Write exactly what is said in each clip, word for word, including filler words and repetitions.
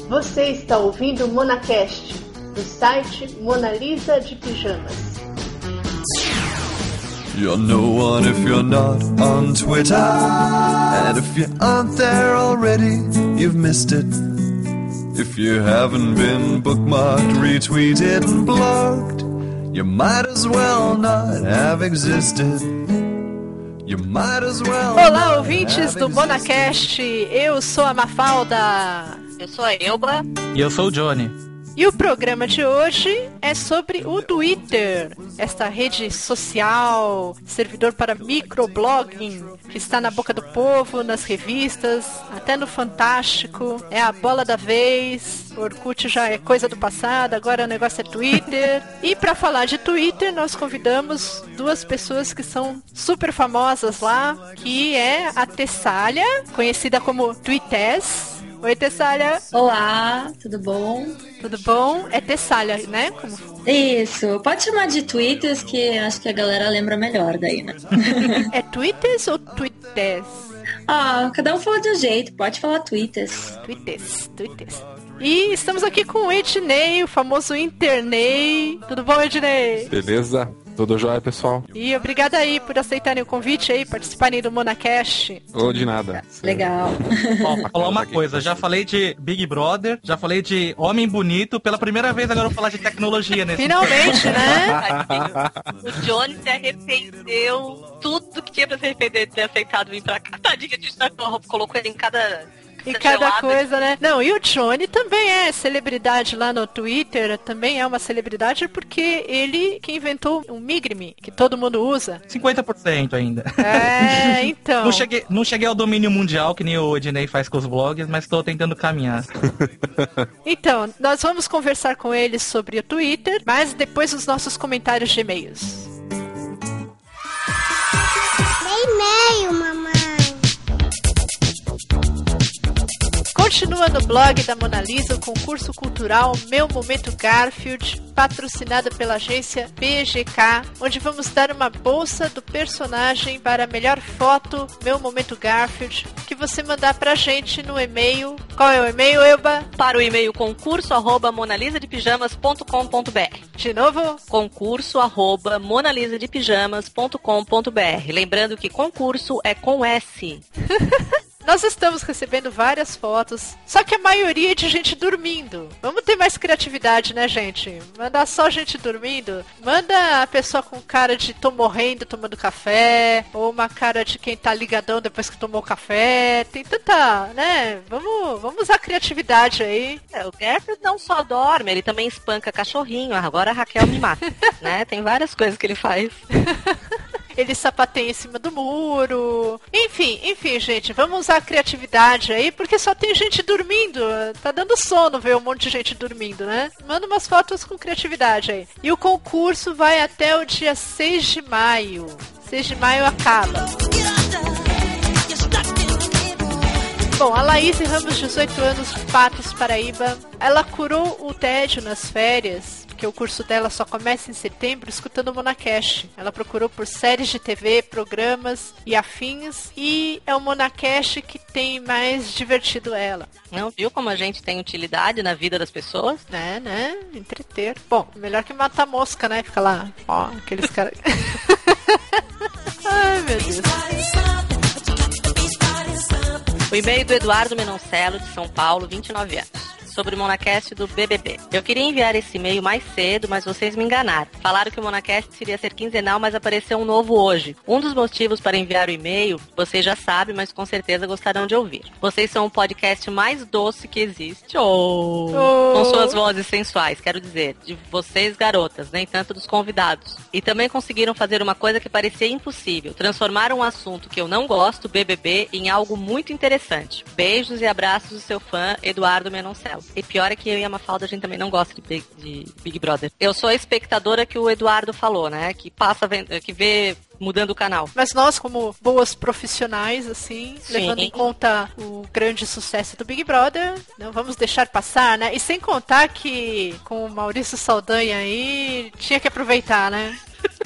Você está ouvindo o MonaCast, do site Mona Lisa de Pijamas. You're no one if you're not on Twitter. And if you aren't there already, you've missed it. If you haven't been bookmarked, retweeted and blogged, you might as well not have existed. You might as well. Olá, ouvintes do MonaCast. Eu sou a Mafalda. Eu sou a Elba. E eu sou o Johnny. E o programa de hoje é sobre o Twitter, esta rede social, servidor para microblogging, que está na boca do povo, nas revistas, até no Fantástico, é a bola da vez, o Orkut já é coisa do passado, agora o negócio é Twitter. E para falar de Twitter, nós convidamos duas pessoas que são super famosas lá, que é a Tessália, conhecida como Tweetess. Oi, Tessália. Olá, tudo bom? Tudo bom? É Tessália, né? Como... Isso, pode chamar de Twitters, que acho que a galera lembra melhor daí, né? É Twitters ou Tweeters? Ah, cada um fala de um jeito, pode falar Twitters. Twitters, Twitters. E estamos aqui com o Ednei, o famoso Internei. Tudo bom, Ednei? Beleza? Tudo jóia, pessoal? E obrigada aí por aceitarem o convite aí, participarem do MonaCast. Ou de nada. Legal. Bom, pra falar uma coisa, já falei de Big Brother, já falei de Homem Bonito, pela primeira vez agora eu vou falar de tecnologia nesse Finalmente, né? O Johnny se arrependeu tudo que tinha pra se arrepender de ter aceitado vir pra cá. Tadinha, a gente tá, colocou ele em cada... E cada coisa, né? Não, e o Johnny também é celebridade lá no Twitter, também é uma celebridade porque ele que inventou um Migrime, que todo mundo usa. cinquenta por cento ainda. É, então. Não cheguei, não cheguei ao domínio mundial, que nem o Ednei faz com os blogs, mas estou tentando caminhar. Então, nós vamos conversar com eles sobre o Twitter, mas depois dos nossos comentários de e-mails. E-mail, mamãe. Continua no blog da Mona Lisa o concurso cultural Meu Momento Garfield, patrocinado pela agência B G K, onde vamos dar uma bolsa do personagem para a melhor foto Meu Momento Garfield, que você mandar pra gente no e-mail. Qual é o e-mail, Elba? Para o e-mail concurso arroba monalisadepijamas ponto com ponto br. De novo? Concurso arroba monalisadepijamas ponto com ponto br. Lembrando que concurso é com S. Nós estamos recebendo várias fotos, só que a maioria é de gente dormindo. Vamos ter mais criatividade, né, gente? Mandar só gente dormindo. Manda a pessoa com cara de tô morrendo tomando café, ou uma cara de quem tá ligadão depois que tomou café. Tem tanta, né? Vamos, vamos usar a criatividade aí. É, o Garfield não só dorme, ele também espanca cachorrinho. Agora a Raquel me mata, né? Tem várias coisas que ele faz. Ele sapateia em cima do muro. Enfim, enfim, gente, vamos usar a criatividade aí, porque só tem gente dormindo. Tá dando sono ver um monte de gente dormindo, né? Manda umas fotos com criatividade aí. E o concurso vai até o dia seis de maio. seis de maio acaba. Bom, a Laís Ramos, dezoito anos, Patos, Paraíba. Ela curou o tédio nas férias, porque o curso dela só começa em setembro, escutando o MonaCast. Ela procurou por séries de T V, programas e afins, e é o MonaCast que tem mais divertido ela. Não viu como a gente tem utilidade na vida das pessoas? Né, né? Entreter. Bom, melhor que matar mosca, né? Fica lá, ó, aqueles caras... Ai, meu Deus. O e-mail do Eduardo Menoncelo, de São Paulo, vinte e nove anos. Sobre o MonaCast do B B B. Eu queria enviar esse e-mail mais cedo, mas vocês me enganaram. Falaram que o MonaCast seria ser quinzenal, mas apareceu um novo hoje. Um dos motivos para enviar o e-mail, vocês já sabem, mas com certeza gostarão de ouvir. Vocês são o podcast mais doce que existe. Oh. Oh. Com suas vozes sensuais, quero dizer. De vocês, garotas, nem tanto dos convidados. E também conseguiram fazer uma coisa que parecia impossível. Transformar um assunto que eu não gosto, B B B, em algo muito interessante. Beijos e abraços do seu fã, Eduardo Menoncelo. E pior é que eu e a Mafalda, a gente também não gosta de Big, de Big Brother. Eu sou a espectadora que o Eduardo falou, né? Que passa, que vê mudando o canal. Mas nós, como boas profissionais, assim, Sim. levando em conta o grande sucesso do Big Brother, não vamos deixar passar, né? E sem contar que com o Maurício Saldanha aí, tinha que aproveitar, né?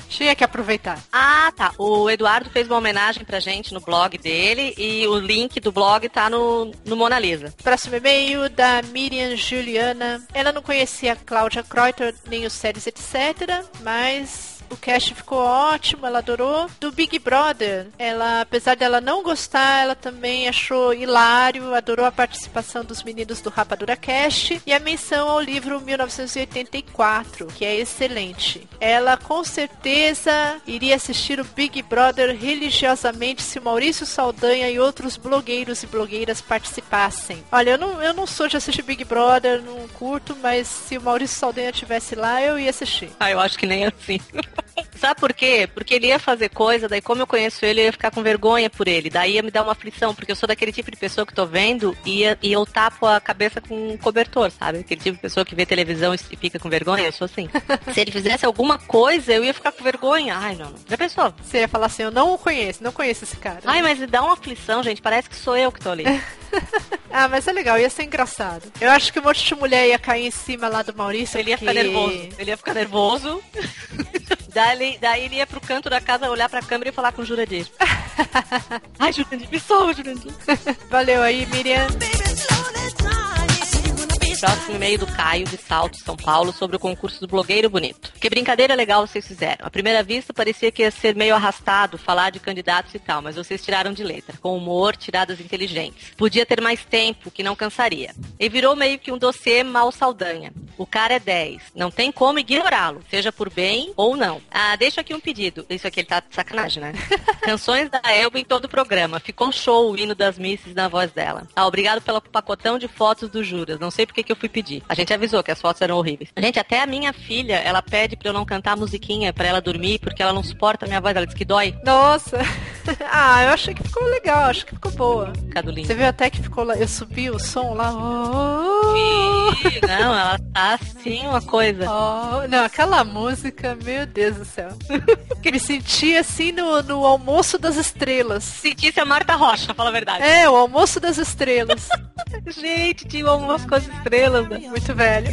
Tinha que aproveitar. Ah, tá. O Eduardo fez uma homenagem pra gente no blog dele e o link do blog tá no, no Mona Lisa. Próximo e-mail da Miriam Juliana. Ela não conhecia a Cláudia Kreuter nem os séries, etcétera, mas o cast ficou ótimo, ela adorou. Do Big Brother, ela, apesar dela não gostar, ela também achou hilário, adorou a participação dos meninos do Rapadura Cast e a menção ao livro mil novecentos e oitenta e quatro, que é excelente. Ela com certeza iria assistir o Big Brother religiosamente se o Maurício Saldanha e outros blogueiros e blogueiras participassem. Olha, eu não, eu não sou de assistir Big Brother, não curto, mas se o Maurício Saldanha estivesse lá, eu ia assistir. Ah, eu acho que nem assim. Sabe por quê? Porque ele ia fazer coisa, daí como eu conheço ele, eu ia ficar com vergonha por ele. Daí ia me dar uma aflição, porque eu sou daquele tipo de pessoa que tô vendo e, e eu tapo a cabeça com um cobertor, sabe? Aquele tipo de pessoa que vê televisão e fica com vergonha, eu sou assim. Se ele fizesse alguma coisa, eu ia ficar com vergonha. Ai, não, não. Já pensou? Você ia falar assim, eu não o conheço, não conheço esse cara. Ai, mas dá uma aflição, gente, parece que sou eu que tô ali. Ah, mas é legal, ia ser engraçado. Eu acho que um monte de mulher ia cair em cima lá do Maurício. Ele ia porque... ficar nervoso. Ele ia ficar nervoso. Daí, daí ele ia pro canto da casa, olhar pra câmera e falar com o Jurandir. Ai, Jurandir, me salva, Jurandir. Valeu aí, Miriam. Próximo e-mail do Caio, de Salto, São Paulo, sobre o concurso do Blogueiro Bonito. Que brincadeira legal vocês fizeram. À primeira vista, parecia que ia ser meio arrastado falar de candidatos e tal, mas vocês tiraram de letra, com humor, tiradas inteligentes. Podia ter mais tempo, que não cansaria. E virou meio que um dossiê mal Saldanha. O cara é dez. Não tem como ignorá-lo, seja por bem ou não. Ah, deixa aqui um pedido. Isso aqui ele tá de sacanagem, né? Canções da Elba em todo o programa. Ficou show o hino das Misses na voz dela. Ah, obrigado pelo pacotão de fotos do Juras. Não sei porque que eu fui pedir. A gente avisou que as fotos eram horríveis. Gente, até a minha filha, ela pede pra eu não cantar musiquinha pra ela dormir, porque ela não suporta a minha voz, ela diz que dói. Nossa. Ah, eu achei que ficou legal, acho que ficou boa. Cadulinho. Você viu até que ficou lá, eu subi o som lá. Oh, oh. Não, ela tá assim uma coisa. Oh, não, aquela música, meu Deus do céu. Me senti assim no, no Almoço das Estrelas. Sentisse a Marta Rocha, fala a verdade. É, o Almoço das Estrelas. Gente, tinha o Almoço com as Estrelas, né? Muito velho.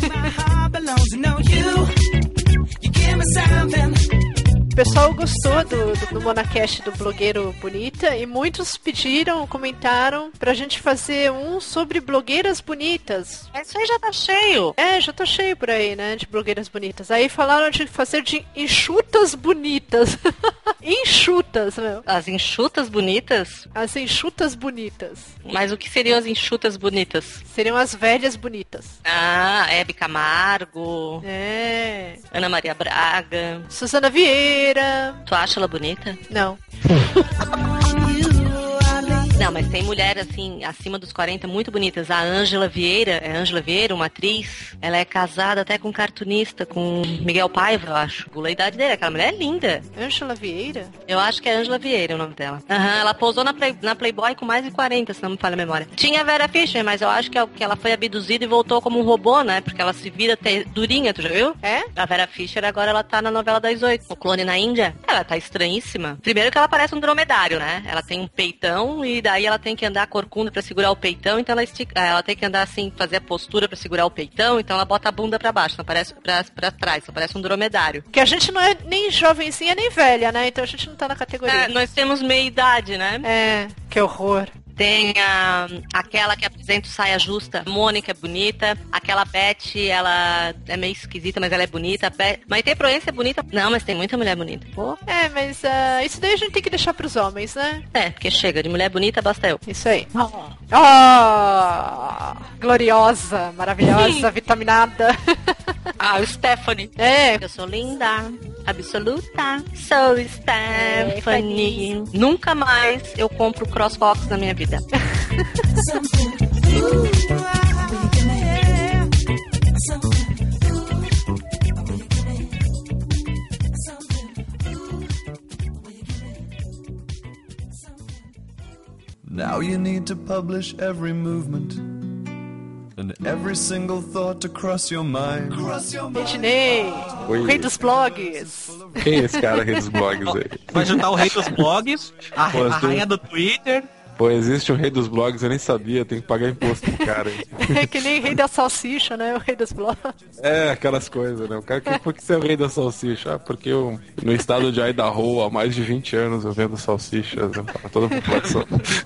O pessoal gostou do, do, do Monacast do Blogueiro Bonita e muitos pediram, comentaram pra gente fazer um sobre blogueiras bonitas. Mas isso aí já tá cheio. É, já tá cheio por aí, né, de blogueiras bonitas. Aí falaram de fazer de enxutas bonitas. Enxutas, meu. As enxutas bonitas? As enxutas bonitas. Mas o que seriam as enxutas bonitas? Seriam as velhas bonitas. Ah, Hebe Camargo. É. Ana Maria Braga. Susana Vieira. Tu acha ela bonita? Não. Não, mas tem mulher, assim, acima dos quarenta, muito bonitas. A Ângela Vieira, é Ângela Vieira, uma atriz. Ela é casada até com um cartunista, com Miguel Paiva, eu acho. Pula a idade dele, aquela mulher é linda. Ângela Vieira? Eu acho que é Ângela Vieira o nome dela. Aham, uhum, ela pousou na, Play, na Playboy com mais de quarenta, se não me falha a memória. Tinha a Vera Fischer, mas eu acho que, que ela foi abduzida e voltou como um robô, né? Porque ela se vira até durinha, tu já viu? É? A Vera Fischer agora ela tá na novela das oito, o Clone na Índia. Ela tá estranhíssima. Primeiro que ela parece um dromedário, né? Ela tem um peitão e daí ela tem que andar corcunda pra segurar o peitão, então ela estica, ela tem que andar assim, fazer a postura pra segurar o peitão, então ela bota a bunda pra baixo, não parece pra, pra trás, só parece um dromedário. Que a gente não é nem jovenzinha nem velha, né? Então a gente não tá na categoria. É, nós temos meia idade, né? É, que horror. Tem a, aquela que apresenta o Saia Justa, Mônica é bonita, aquela Beth, ela é meio esquisita, mas ela é bonita. Beth, mas tem Proença é bonita? Não, mas tem muita mulher bonita. Pô. É, mas uh, isso daí a gente tem que deixar pros homens, né? É, porque chega, de mulher bonita basta eu. Isso aí. Oh, oh gloriosa, maravilhosa, vitaminada. Ah, o Stephanie. É. Eu sou linda, absoluta, sou Stephanie. É, nunca mais eu compro CrossFox na minha vida. Now you need to publish every movement and every single thought to cross your mind. Ednei, o rei dos blogs. Quem é esse cara, rei dos blogs aí? Vai juntar o rei dos blogs, a, a rainha do Twitter. Pô, existe um rei dos blogs, eu nem sabia, tem que pagar imposto pro cara. É que nem rei da salsicha, né? O rei dos blogs. É, aquelas coisas, né? O cara, que, por que você é o rei da salsicha? Ah, porque eu, no estado de Idaho, há mais de vinte anos, eu vendo salsichas, né, para toda a população.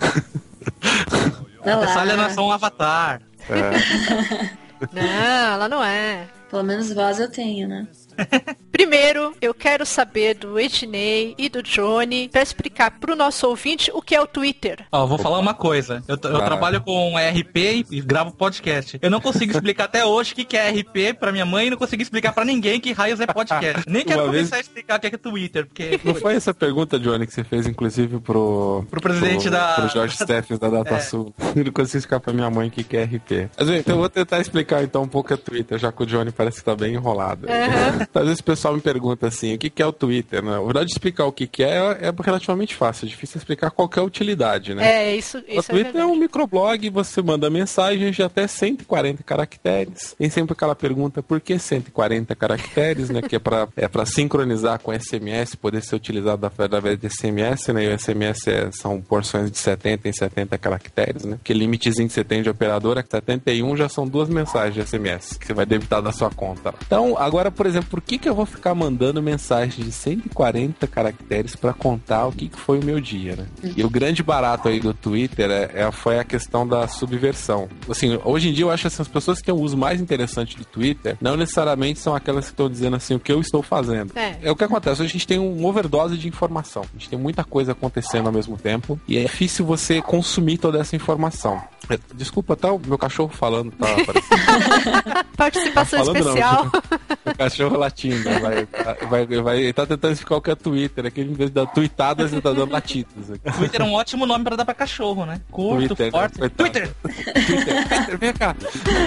Essa alienação Avatar. É. Não, ela não é. Pelo menos voz eu tenho, né? Primeiro, eu quero saber do Ednei e do Johnny para explicar pro nosso ouvinte o que é o Twitter. Ó, vou falar uma coisa. Eu, eu trabalho com R P e gravo podcast. Eu não consigo explicar até hoje o que, que é R P pra minha mãe e não consigo explicar pra ninguém que raios é podcast. Nem quero Uma começar vez... a explicar o que é Twitter, porque... Não foi essa pergunta, Johnny, que você fez, inclusive, pro... Pro presidente pro, da... Pro Jorge Steffens, da DataSul. É. Eu não consigo explicar pra minha mãe o que, que é R P. Mas, então eu vou tentar explicar, então, um pouco a Twitter, já que o Johnny parece que tá bem enrolado. Uhum. Às vezes o pessoal me pergunta assim, o que, que é o Twitter, né? A verdade de explicar o que, que é é relativamente fácil, é difícil explicar qual que é a utilidade, né? É, isso, isso o Twitter é, é um microblog, você manda mensagens de até cento e quarenta caracteres. Tem sempre aquela pergunta, por que cento e quarenta caracteres, né? Que é pra, é pra sincronizar com S M S, poder ser utilizado através de S M S, né? E o S M S é, são porções de setenta em setenta caracteres, né? Que limitezinho que você tem de operadora, que setenta e um já são duas mensagens de S M S, que você vai debitar da sua conta. Então, agora, por exemplo, por que que eu vou ficar mandando mensagem de cento e quarenta caracteres para contar o que, que foi o meu dia, né? E o grande barato aí do Twitter é, é, foi a questão da subversão. Assim, hoje em dia eu acho que as pessoas que têm o uso mais interessante do Twitter não necessariamente são aquelas que estão dizendo assim, o que eu estou fazendo. É. é o que acontece, hoje a gente tem uma overdose de informação. A gente tem muita coisa acontecendo ao mesmo tempo e é difícil você consumir toda essa informação. Desculpa, tá o meu cachorro falando, tá aparecendo. Participação tá falando, especial. Não, o cachorro latindo, vai, vai, vai, ele tá tentando explicar o que é Twitter, aqui em vez de dar tweetadas, ele tá dando latidas. Aqui. Twitter é um ótimo nome pra dar pra cachorro, né? Curto, Twitter, forte. Né? Twitter! Twitter! Twitter, vem cá!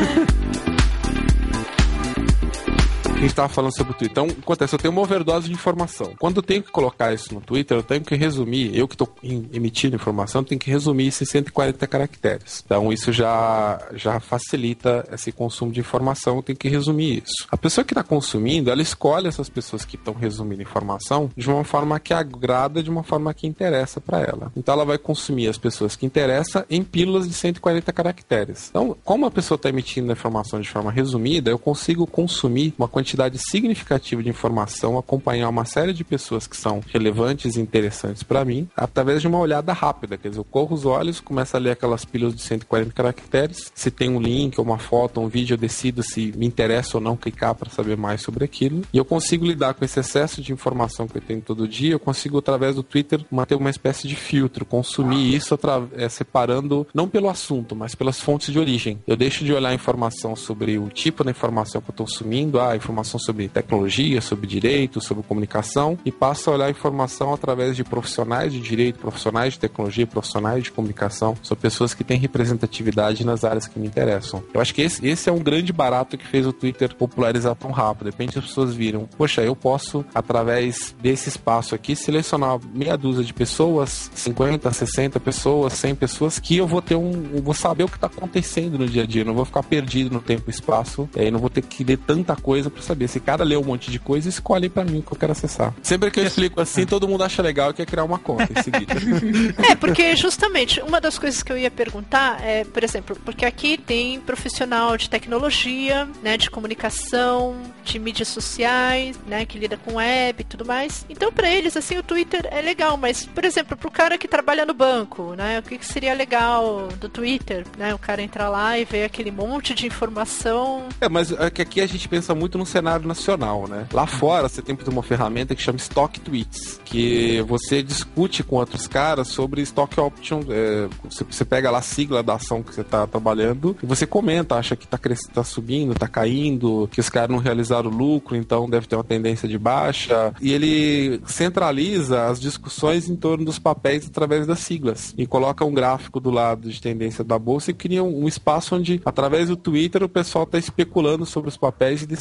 A gente estava falando sobre o Twitter. Então, acontece, eu tenho uma overdose de informação. Quando eu tenho que colocar isso no Twitter, eu tenho que resumir, eu que estou emitindo informação, eu tenho que resumir isso em cento e quarenta caracteres. Então, isso já, já facilita esse consumo de informação, eu tenho que resumir isso. A pessoa que está consumindo, ela escolhe essas pessoas que estão resumindo informação de uma forma que agrada, de uma forma que interessa para ela. Então, ela vai consumir as pessoas que interessam em pílulas de cento e quarenta caracteres. Então, como a pessoa está emitindo a informação de forma resumida, eu consigo consumir uma quantidade quantidade significativa de informação, acompanhar uma série de pessoas que são relevantes e interessantes para mim, através de uma olhada rápida. Quer dizer, eu corro os olhos, começo a ler aquelas pílulas de cento e quarenta caracteres, se tem um link, uma foto, um vídeo, eu decido se me interessa ou não clicar para saber mais sobre aquilo, e eu consigo lidar com esse excesso de informação que eu tenho todo dia, eu consigo, através do Twitter, manter uma espécie de filtro, consumir isso é, separando, não pelo assunto, mas pelas fontes de origem. Eu deixo de olhar informação sobre o tipo da informação que eu estou consumindo, a informação sobre tecnologia, sobre direito, sobre comunicação, e passo a olhar informação através de profissionais de direito, profissionais de tecnologia, profissionais de comunicação, são pessoas que têm representatividade nas áreas que me interessam. Eu acho que esse, esse é um grande barato que fez o Twitter popularizar tão rápido. De repente as pessoas viram, poxa, eu posso, através desse espaço aqui, selecionar meia dúzia de pessoas, cinquenta, sessenta pessoas, cem pessoas, que eu vou ter um, eu vou saber o que está acontecendo no dia a dia, não vou ficar perdido no tempo e espaço, e aí não vou ter que ler tanta coisa para saber. Se cada lê um monte de coisa, escolhe pra mim o que eu quero acessar. Sempre que eu explico assim, todo mundo acha legal e quer criar uma conta em seguida. É, porque justamente uma das coisas que eu ia perguntar é, por exemplo, porque aqui tem profissional de tecnologia, né, de comunicação, de mídias sociais, né, que lida com web e tudo mais. Então, pra eles, assim, o Twitter é legal, mas, por exemplo, pro cara que trabalha no banco, né, o que, que seria legal do Twitter, né, o cara entrar lá e ver aquele monte de informação. É, mas é que aqui a gente pensa muito no cenário nacional, né? Lá fora você tem uma ferramenta que chama Stock Tweets, que você discute com outros caras sobre Stock Option, é, você, você pega lá a sigla da ação que você está trabalhando e você comenta, acha que está crescendo, tá subindo, está caindo, que os caras não realizaram lucro, então deve ter uma tendência de baixa, e ele centraliza as discussões em torno dos papéis através das siglas e coloca um gráfico do lado de tendência da bolsa e cria um, um espaço onde, através do Twitter, o pessoal está especulando sobre os papéis e decidindo se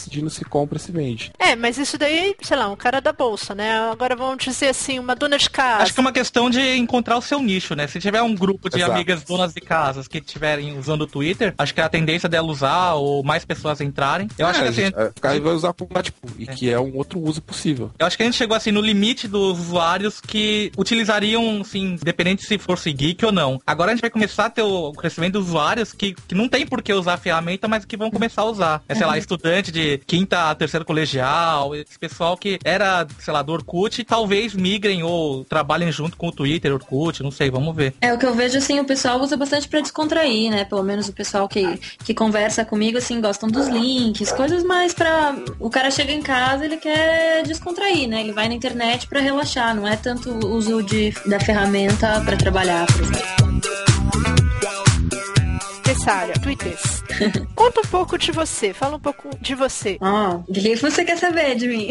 compra e se vende. É, mas isso daí, sei lá, um cara da bolsa, né? Agora vamos dizer assim, uma dona de casa. Acho que é uma questão de encontrar o seu nicho, né? Se tiver um grupo de Exato. amigas donas de casas que estiverem usando o Twitter, acho que a tendência dela usar ou mais pessoas entrarem. Eu É, acho que assim, gente, a gente vai usar por tipo, e É. que é um outro uso possível. eu acho que a gente chegou assim no limite dos usuários que utilizariam, assim, independente se fosse geek ou não. Agora a gente vai começar a ter o crescimento dos usuários que, que não tem por que usar a ferramenta, mas que vão começar a usar. É, sei lá, estudante de quinta a terceiro colegial, esse pessoal que era, sei lá, do Orkut, talvez migrem ou trabalhem junto com o Twitter, Orkut, não sei, vamos ver. É, o que eu vejo, assim, o pessoal usa bastante pra descontrair, né? Pelo menos o pessoal que, que conversa comigo, assim, gostam dos links, coisas mais pra... O cara chega em casa, ele quer descontrair, né? Ele vai na internet pra relaxar, não é tanto o uso de, da ferramenta pra trabalhar, por exemplo. Tessália, Twitters. Conta um pouco de você, fala um pouco de você. Ó, o que você quer saber de mim?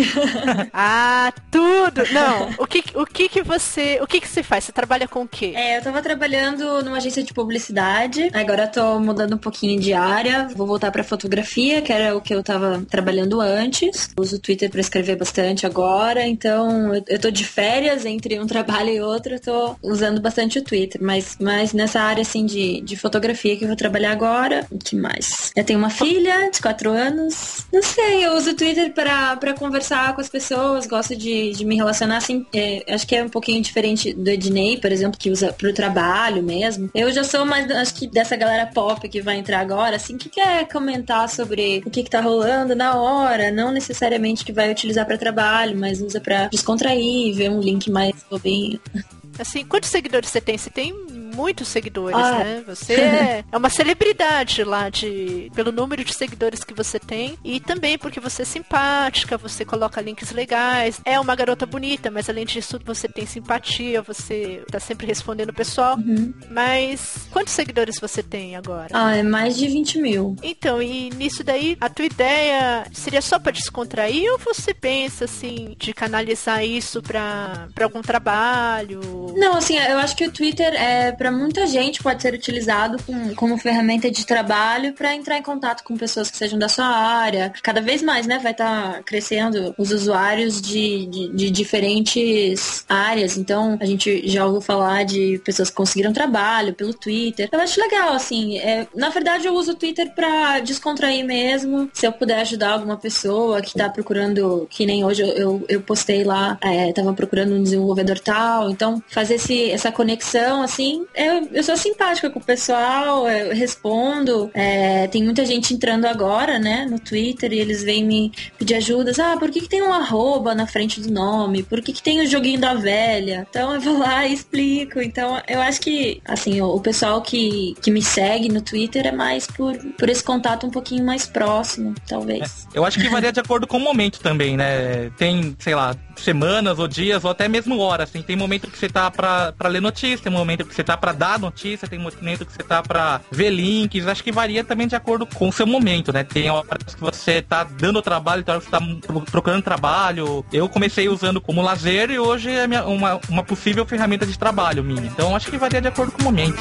Ah, tudo! Não, o que, o que que você, o que que você faz? Você trabalha com o quê? É, eu tava trabalhando numa agência de publicidade, agora eu tô mudando um pouquinho de área, vou voltar pra fotografia, que era o que eu tava trabalhando antes. Uso o Twitter pra escrever bastante agora, então eu, eu tô de férias entre um trabalho e outro, eu tô usando bastante o Twitter, mas, mas nessa área, assim, de, de fotografia que eu vou trabalhar agora, o que mais? Eu tenho uma filha de quatro anos, não sei, eu uso o Twitter pra, pra conversar com as pessoas, gosto de, de me relacionar, assim, é, acho que é um pouquinho diferente do Ednei, por exemplo, que usa pro trabalho mesmo. Eu já sou mais, acho que dessa galera pop que vai entrar agora, assim, que quer comentar sobre o que que tá rolando na hora, não necessariamente que vai utilizar pra trabalho, mas usa pra descontrair, ver um link mais bobinho. Assim, quantos seguidores você tem? Você tem muitos seguidores, Ah. né? Você é, é uma celebridade lá de, pelo número de seguidores que você tem e também porque você é simpática, você coloca links legais, é uma garota bonita, mas além disso você tem simpatia, você tá sempre respondendo o pessoal. Uhum. Mas quantos seguidores você tem agora? Ah, é mais de vinte mil. Então, e nisso daí, a tua ideia seria só pra descontrair ou você pensa, assim, de canalizar isso pra, pra algum trabalho? Não, assim, eu acho que o Twitter, é, para muita gente, pode ser utilizado com, como ferramenta de trabalho para entrar em contato com pessoas que sejam da sua área. Cada vez mais, né, vai estar tá crescendo os usuários de, de, de diferentes áreas. Então, a gente já ouviu falar de pessoas que conseguiram trabalho pelo Twitter. Eu acho legal, assim. É, na verdade, eu uso o Twitter para descontrair mesmo. Se eu puder ajudar alguma pessoa que tá procurando, que nem hoje eu, eu, eu postei lá, é, tava procurando um desenvolvedor tal. Então, fazer esse, essa conexão, assim, eu, eu sou simpática com o pessoal, eu respondo. É, tem muita gente entrando agora, né, no Twitter, e eles vêm me pedir ajudas. Ah, por que que tem um arroba na frente do nome? Por que que tem o joguinho da velha? Então eu vou lá e explico. Então eu acho que, assim, o, o pessoal que, que me segue no Twitter é mais por, por esse contato um pouquinho mais próximo, talvez. É, eu acho que varia de acordo com o momento também, né? Tem, sei lá, semanas ou dias ou até mesmo horas, assim. Tem momento que você tá pra, pra ler notícia, tem momento que você tá pra dar notícia, tem momento que você tá pra ver links. Acho que varia também de acordo com o seu momento, né? Tem horas que você tá dando trabalho, tem horas que você tá procurando trabalho. Eu comecei usando como lazer e hoje é minha, uma, uma possível ferramenta de trabalho minha. Então acho que varia de acordo com o momento.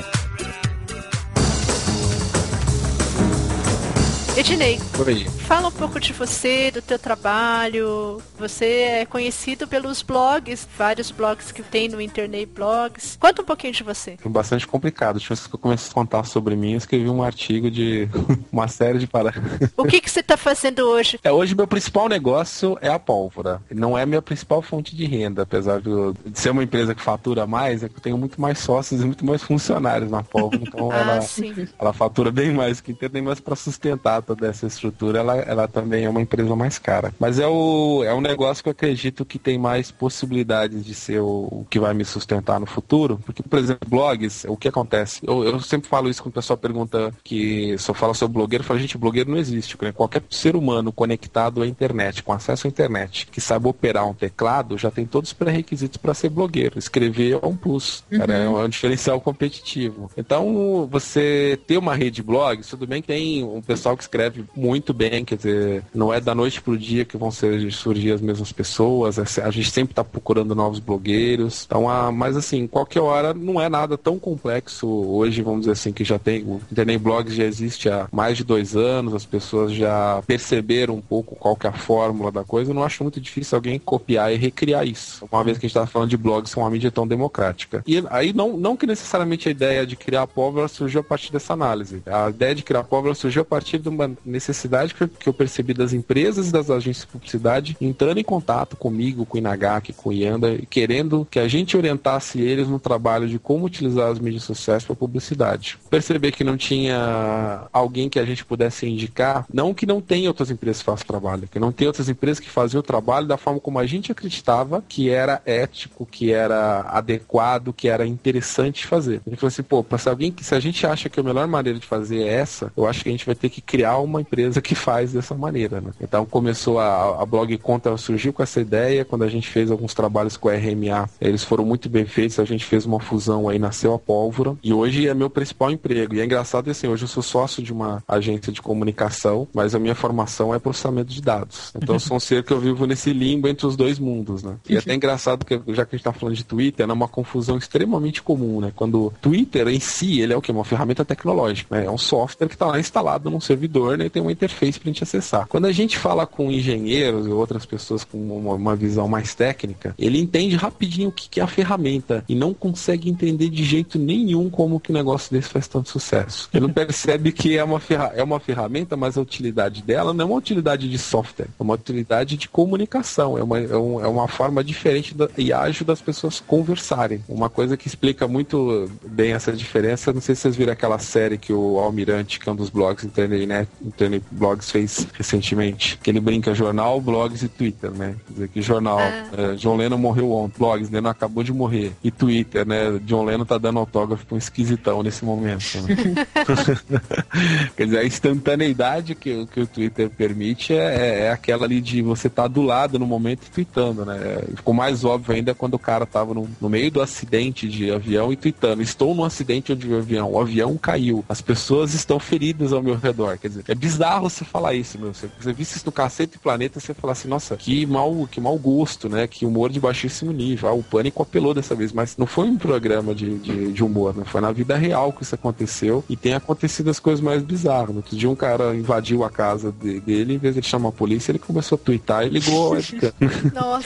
Ednei, Oi. fala um pouco de você, do teu trabalho. Você é conhecido pelos blogs, vários blogs que tem no Internet Blogs. Conta um pouquinho de você. É bastante complicado. Tinha que eu comecei a contar sobre mim, eu escrevi um artigo de uma série de paradas. O que que você está fazendo hoje? É, hoje meu principal negócio é a pólvora. Não é minha principal fonte de renda, apesar de, eu, de ser uma empresa que fatura mais, é que eu tenho muito mais sócios e muito mais funcionários na pólvora. Então Ah, ela, sim. ela fatura bem mais que tem, mas para sustentar toda essa estrutura, ela, ela também é uma empresa mais cara. Mas é, o, é um negócio que eu acredito que tem mais possibilidades de ser o, o que vai me sustentar no futuro. Porque, por exemplo, blogs, o que acontece? Eu, eu sempre falo isso quando o pessoal pergunta que se eu falo sobre blogueiro, eu falo, gente, blogueiro não existe. Né? Qualquer ser humano conectado à internet, com acesso à internet, que sabe operar um teclado, já tem todos os pré-requisitos para ser blogueiro. Escrever é um plus, uhum. Cara, é um diferencial competitivo. Então, você ter uma rede de blogs, tudo bem que tem um pessoal que descreve muito bem, quer dizer, não é da noite pro dia que vão ser, surgir as mesmas pessoas, a gente sempre tá procurando novos blogueiros, então, a, mas assim, qualquer hora não é nada tão complexo, hoje vamos dizer assim, que já tem, o Internet Blogs já existe há mais de dois anos, as pessoas já perceberam um pouco qual que é a fórmula da coisa, eu não acho muito difícil alguém copiar e recriar isso, uma vez que a gente tá falando de blogs, são uma mídia tão democrática. E aí não, não que necessariamente a ideia de criar a pólvora surgiu a partir dessa análise, a ideia de criar a pólvora surgiu a partir de uma necessidade que eu, que eu percebi das empresas e das agências de publicidade entrando em contato comigo, com o Inagaki, com o Yanda, querendo que a gente orientasse eles no trabalho de como utilizar as mídias sociais para publicidade. Perceber que não tinha alguém que a gente pudesse indicar, não que não tenha outras empresas que façam trabalho, que não tem outras empresas que faziam o trabalho da forma como a gente acreditava que era ético, que era adequado, que era interessante fazer. A gente falou assim, pô, se alguém que se a gente acha que a melhor maneira de fazer é essa, eu acho que a gente vai ter que criar uma empresa que faz dessa maneira, né? Então começou a, a Blog Conta, surgiu com essa ideia, quando a gente fez alguns trabalhos com a R M A, eles foram muito bem feitos, a gente fez uma fusão aí, nasceu a Pólvora, e hoje é meu principal emprego, e é engraçado assim, hoje eu sou sócio de uma agência de comunicação, mas a minha formação é processamento de dados, então eu sou um ser que eu vivo nesse limbo entre os dois mundos, né? E é até engraçado que, já que a gente tá falando de Twitter, é uma confusão extremamente comum, né? Quando Twitter em si, ele é o quê? Uma ferramenta tecnológica, né? É um software que está lá instalado num servidor, né? E tem uma interface para a gente acessar. Quando a gente fala com engenheiros ou outras pessoas com uma, uma visão mais técnica, ele entende rapidinho o que, que é a ferramenta e não consegue entender de jeito nenhum como que um negócio desse faz tanto sucesso. Ele não percebe que é uma, ferra é uma ferramenta, mas a utilidade dela não é uma utilidade de software, é uma utilidade de comunicação, é uma, é um, é uma forma diferente da, e ágil das pessoas conversarem. Uma coisa que explica muito bem essa diferença, não sei se vocês viram aquela série que o Almirante, que é um dos blogs Internet, Internet Blogs, fez recentemente, que ele brinca jornal, blogs e Twitter, né? Quer dizer que jornal, ah. é, John Lennon morreu ontem, blogs, Lennon acabou de morrer, e Twitter, né? John Lennon tá dando autógrafo pra um esquisitão nesse momento, né? Quer dizer, a instantaneidade que, que o Twitter permite é, é aquela ali de você estar tá do lado no momento tweetando, né? Ficou mais óbvio ainda quando o cara tava no, no meio do acidente de avião e tweetando, estou num acidente de avião, o avião caiu, as pessoas estão feridas ao meu redor. Quer dizer, é bizarro você falar isso, meu. Você, você visse isso no Cacete e Planeta, você fala assim, nossa, que mau, que mau gosto, né? Que humor de baixíssimo nível. Ah, o Pânico apelou dessa vez, mas não foi um programa de, de, de humor, né? Foi na vida real que isso aconteceu e tem acontecido as coisas mais bizarras. No outro dia um cara invadiu a casa de, dele, em vez de ele chamar a polícia, ele começou a twittar e ligou a webcam. Nossa.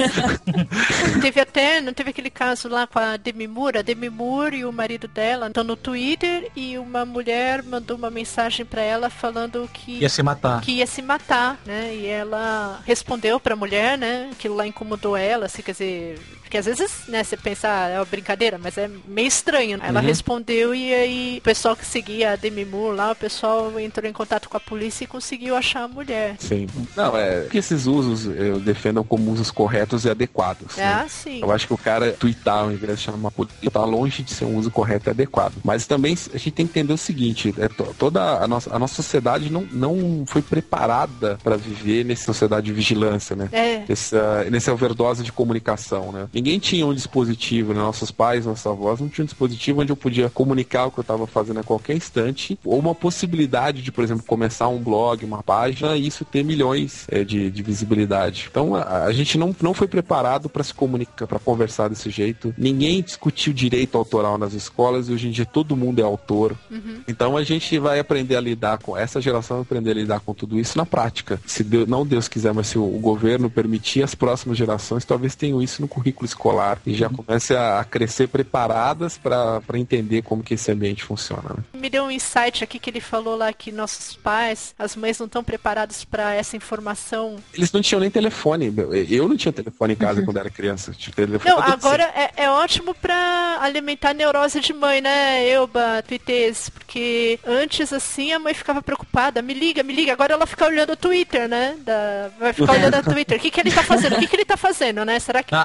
Teve até, não teve aquele caso lá com a Demi Moore, a Demi Moore e o marido dela estão no Twitter e uma mulher mandou uma mensagem pra ela falando que ia se matar, que ia se matar, né? E ela respondeu pra mulher, né? Aquilo lá incomodou ela, assim, quer dizer, porque às vezes, né, você pensa, ah, é uma brincadeira, mas é meio estranho. Ela uhum. respondeu e aí o pessoal que seguia a Demi Moore lá, o pessoal entrou em contato com a polícia e conseguiu achar a mulher. Sim. Não, é que esses usos eu defendo como usos corretos e adequados. Ah, né? sim. Eu acho que o cara tweetar ao invés de chamar a polícia tá longe de ser um uso correto e adequado. Mas também a gente tem que entender o seguinte, é, toda a nossa, a nossa sociedade não, não foi preparada para viver nessa sociedade de vigilância, né? É. Essa, nessa overdose de comunicação, né? Ninguém tinha um dispositivo, né? Nossos pais, nossos avós não tinham um dispositivo onde eu podia comunicar o que eu estava fazendo a qualquer instante, ou uma possibilidade de, por exemplo, começar um blog, uma página e isso ter milhões é, de, de visibilidade. Então a, a gente não, não foi preparado para se comunicar, para conversar desse jeito. Ninguém discutiu direito autoral nas escolas e hoje em dia todo mundo é autor. Uhum. Então a gente vai aprender a lidar com, essa geração vai aprender a lidar com tudo isso na prática. Se Deus, não Deus quiser, mas se o, o governo permitir, as próximas gerações talvez tenham isso no currículo escolar e já comecem a, a crescer preparadas para entender como que esse ambiente funciona. Né? Me deu um insight aqui que ele falou lá que nossos pais, as mães não estão preparados para essa informação. Eles não tinham nem telefone. Eu não tinha telefone em casa quando era criança. Tinha telefone não, agora é, é ótimo para alimentar a neurose de mãe, né, Elba, Twitters, porque antes assim a mãe ficava preocupada, me liga, me liga, agora ela fica olhando o Twitter, né, da... vai ficar olhando o Twitter, o que que ele tá fazendo, o que que ele tá fazendo, né, será que... Ah, agora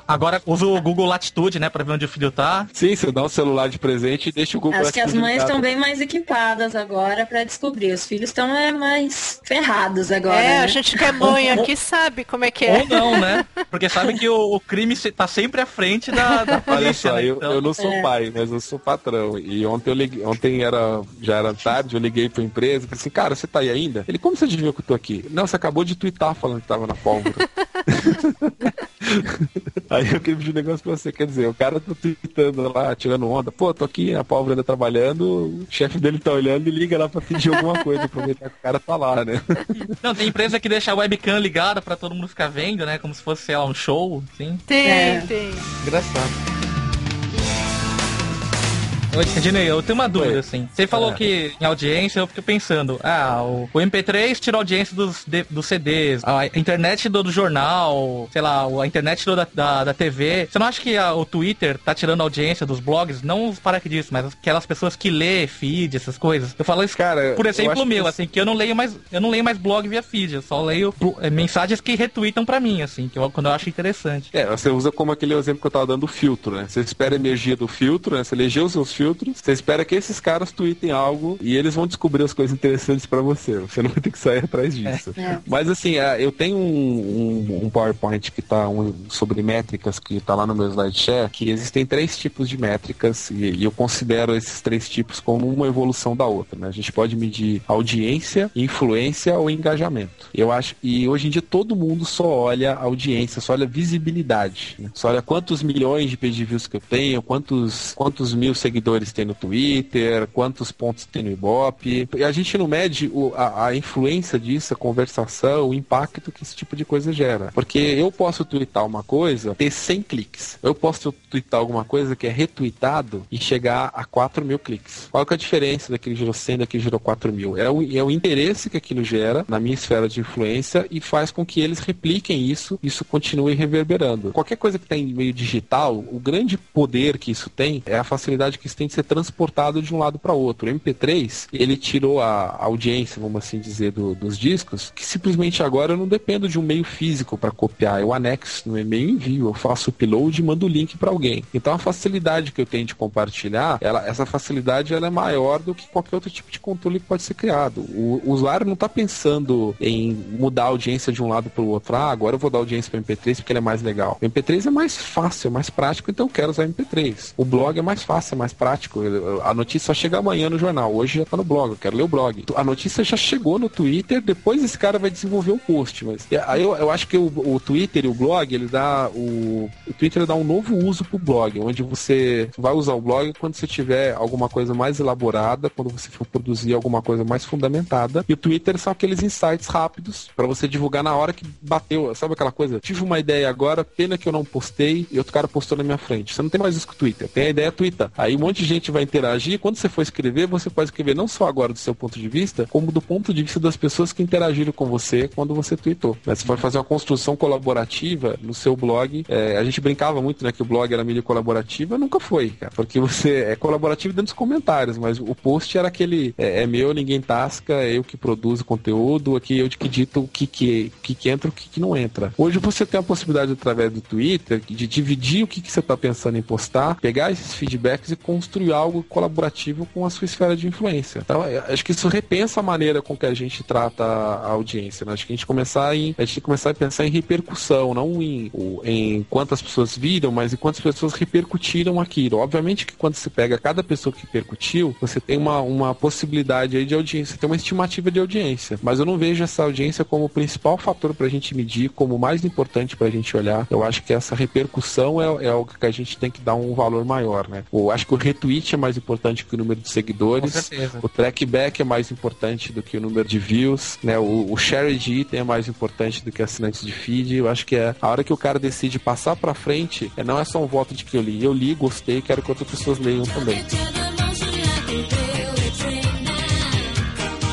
usa o Google Latitude, né, pra ver onde o filho tá. Sim, você dá um celular de presente e deixa o Google Acho que as Latitude mães ligado. estão bem mais equipadas agora pra descobrir. Os filhos estão é, mais ferrados agora, É, né? a gente que é mãe aqui sabe como é que é. Ou não, né? Porque sabe que o, o crime se- tá sempre à frente da, da Olha polícia, só, né? eu, Então, eu não sou É. pai, mas eu sou patrão. E ontem eu liguei, ontem era, já era tarde, eu liguei pra empresa e falei assim, cara, você tá aí ainda? Ele, como você adivinhou que eu tô aqui? Não, você acabou de twittar falando que tava na pólvora. Aí eu queria pedir um negócio pra você, quer dizer, o cara tá tweetando lá, tirando onda, pô, tô aqui, a pólvora ainda trabalhando, o chefe dele tá olhando e liga lá pra pedir alguma coisa, aproveitar que o cara tá lá, né? Não, tem empresa que deixa a webcam ligada pra todo mundo ficar vendo, né? Como se fosse, sei lá, um show, assim. Tem, É. tem. Engraçado. Oi, Dinei, eu tenho uma dúvida, Oi. assim. Você falou É. que em audiência, eu fico pensando, ah, o, o M P três tira a audiência dos, de- dos C Ds, a internet do, do jornal, sei lá, a internet do, da, da, da T V. Você não acha que a- o Twitter tá tirando a audiência dos blogs? Não os paraquedistas, mas aquelas pessoas que lê feed, essas coisas. Eu falo isso, Cara, por eu exemplo acho que meu, isso- assim, que eu não leio mais, eu não leio mais blog via feed, eu só leio é, mensagens que retweetam pra mim, assim, que eu, quando eu acho interessante. É, você usa como aquele exemplo que eu tava dando do filtro, né? Você espera a energia do filtro, né? Você elegeu os seus filtros, você espera que esses caras tweetem algo e eles vão descobrir as coisas interessantes pra você. Você não vai ter que sair atrás disso. É. Mas assim, é, eu tenho um, um- um PowerPoint que tá um, sobre métricas que tá lá no meu SlideShare, que existem três tipos de métricas e, e eu considero esses três tipos como uma evolução da outra, né? A gente pode medir audiência, influência ou engajamento. Eu acho, e hoje em dia todo mundo só olha audiência, só olha visibilidade, né? Só olha quantos milhões de page views que eu tenho, quantos, quantos mil seguidores tem no Twitter, quantos pontos tem no Ibope. E a gente não mede o, a, a influência disso, a conversação, o impacto que esse tipo de coisa gera. Porque eu posso twittar uma coisa, ter cem cliques. Eu posso twittar alguma coisa que é retweetado e chegar a quatro mil cliques. Qual que é a diferença daquele gerou cem, daquele gerou quatro mil? É o, é o interesse que aquilo gera na minha esfera de influência e faz com que eles repliquem isso, isso continue reverberando. Qualquer coisa que está em meio digital, o grande poder que isso tem é a facilidade que isso tem de ser transportado de um lado para outro. O M P três, ele tirou a audiência, vamos assim dizer, do, dos discos, que simplesmente agora eu não dependo de um meio físico para copiar. Eu anexo no e-mail e envio, eu faço upload e mando o link para alguém. Então a facilidade que eu tenho de compartilhar, ela, essa facilidade ela é maior do que qualquer outro tipo de controle que pode ser criado. O, o usuário não está pensando em mudar a audiência de um lado para o outro. Ah, agora eu vou dar audiência para o M P três porque ele é mais legal. O M P três é mais fácil, é mais prático, então eu quero usar o M P três. O blog é mais fácil, é mais prático. A notícia só chega amanhã no jornal, hoje já tá no blog, eu quero ler o blog. A notícia já chegou no Twitter, depois esse cara vai desenvolver um post, mas aí eu, eu acho que o, o Twitter e o blog, ele dá o, o Twitter dá um novo uso pro blog, onde você vai usar o blog quando você tiver alguma coisa mais elaborada, quando você for produzir alguma coisa mais fundamentada, e o Twitter são aqueles insights rápidos para você divulgar na hora que bateu, sabe aquela coisa? Tive uma ideia agora, pena que eu não postei e outro cara postou na minha frente. Você não tem mais isso com o Twitter, tem a ideia, Twitter. Aí um monte de gente vai interagir, quando você for escrever, você pode escrever não só agora do seu ponto de vista, como do ponto de vista das pessoas que interagiram com você quando você tweetou. Mas você pode fazer uma construção colaborativa no seu blog. É, a gente brincava muito, né, que o blog era mídia colaborativa, nunca foi, cara, porque você é colaborativo dentro dos comentários, mas o post era aquele, é, é meu, ninguém tasca, é eu que produzo conteúdo, aqui eu que dito o que que, o que, que entra, o que, que não entra. Hoje você tem a possibilidade, através do Twitter, de dividir o que, que você está pensando em postar, pegar esses feedbacks e construir algo colaborativo com a sua esfera de influência. Então, acho que isso repensa a maneira com que a gente trata a audiência, né? Acho que a gente começar em, a gente tem que começar a pensar em repercussão, não em, em quantas pessoas viram, mas em quantas pessoas repercutiram aquilo. Obviamente que quando você pega cada pessoa que repercutiu, você tem uma, uma possibilidade aí de audiência, tem uma estimativa de audiência, mas eu não vejo essa audiência como o principal fator para a gente medir, como o mais importante para a gente olhar. Eu acho que essa repercussão é, é algo que a gente tem que dar um valor maior, né? Eu acho que o retweet é mais importante que o número de seguidores, Com certeza. o trackback é mais importante do que o número de views, né? O, o share de item é mais importante do que assinantes de feed. Eu acho que é a hora que o cara decide passar pra frente, é, não é só um voto de que eu li. Eu li, gostei, quero que outras pessoas leiam também. Oi,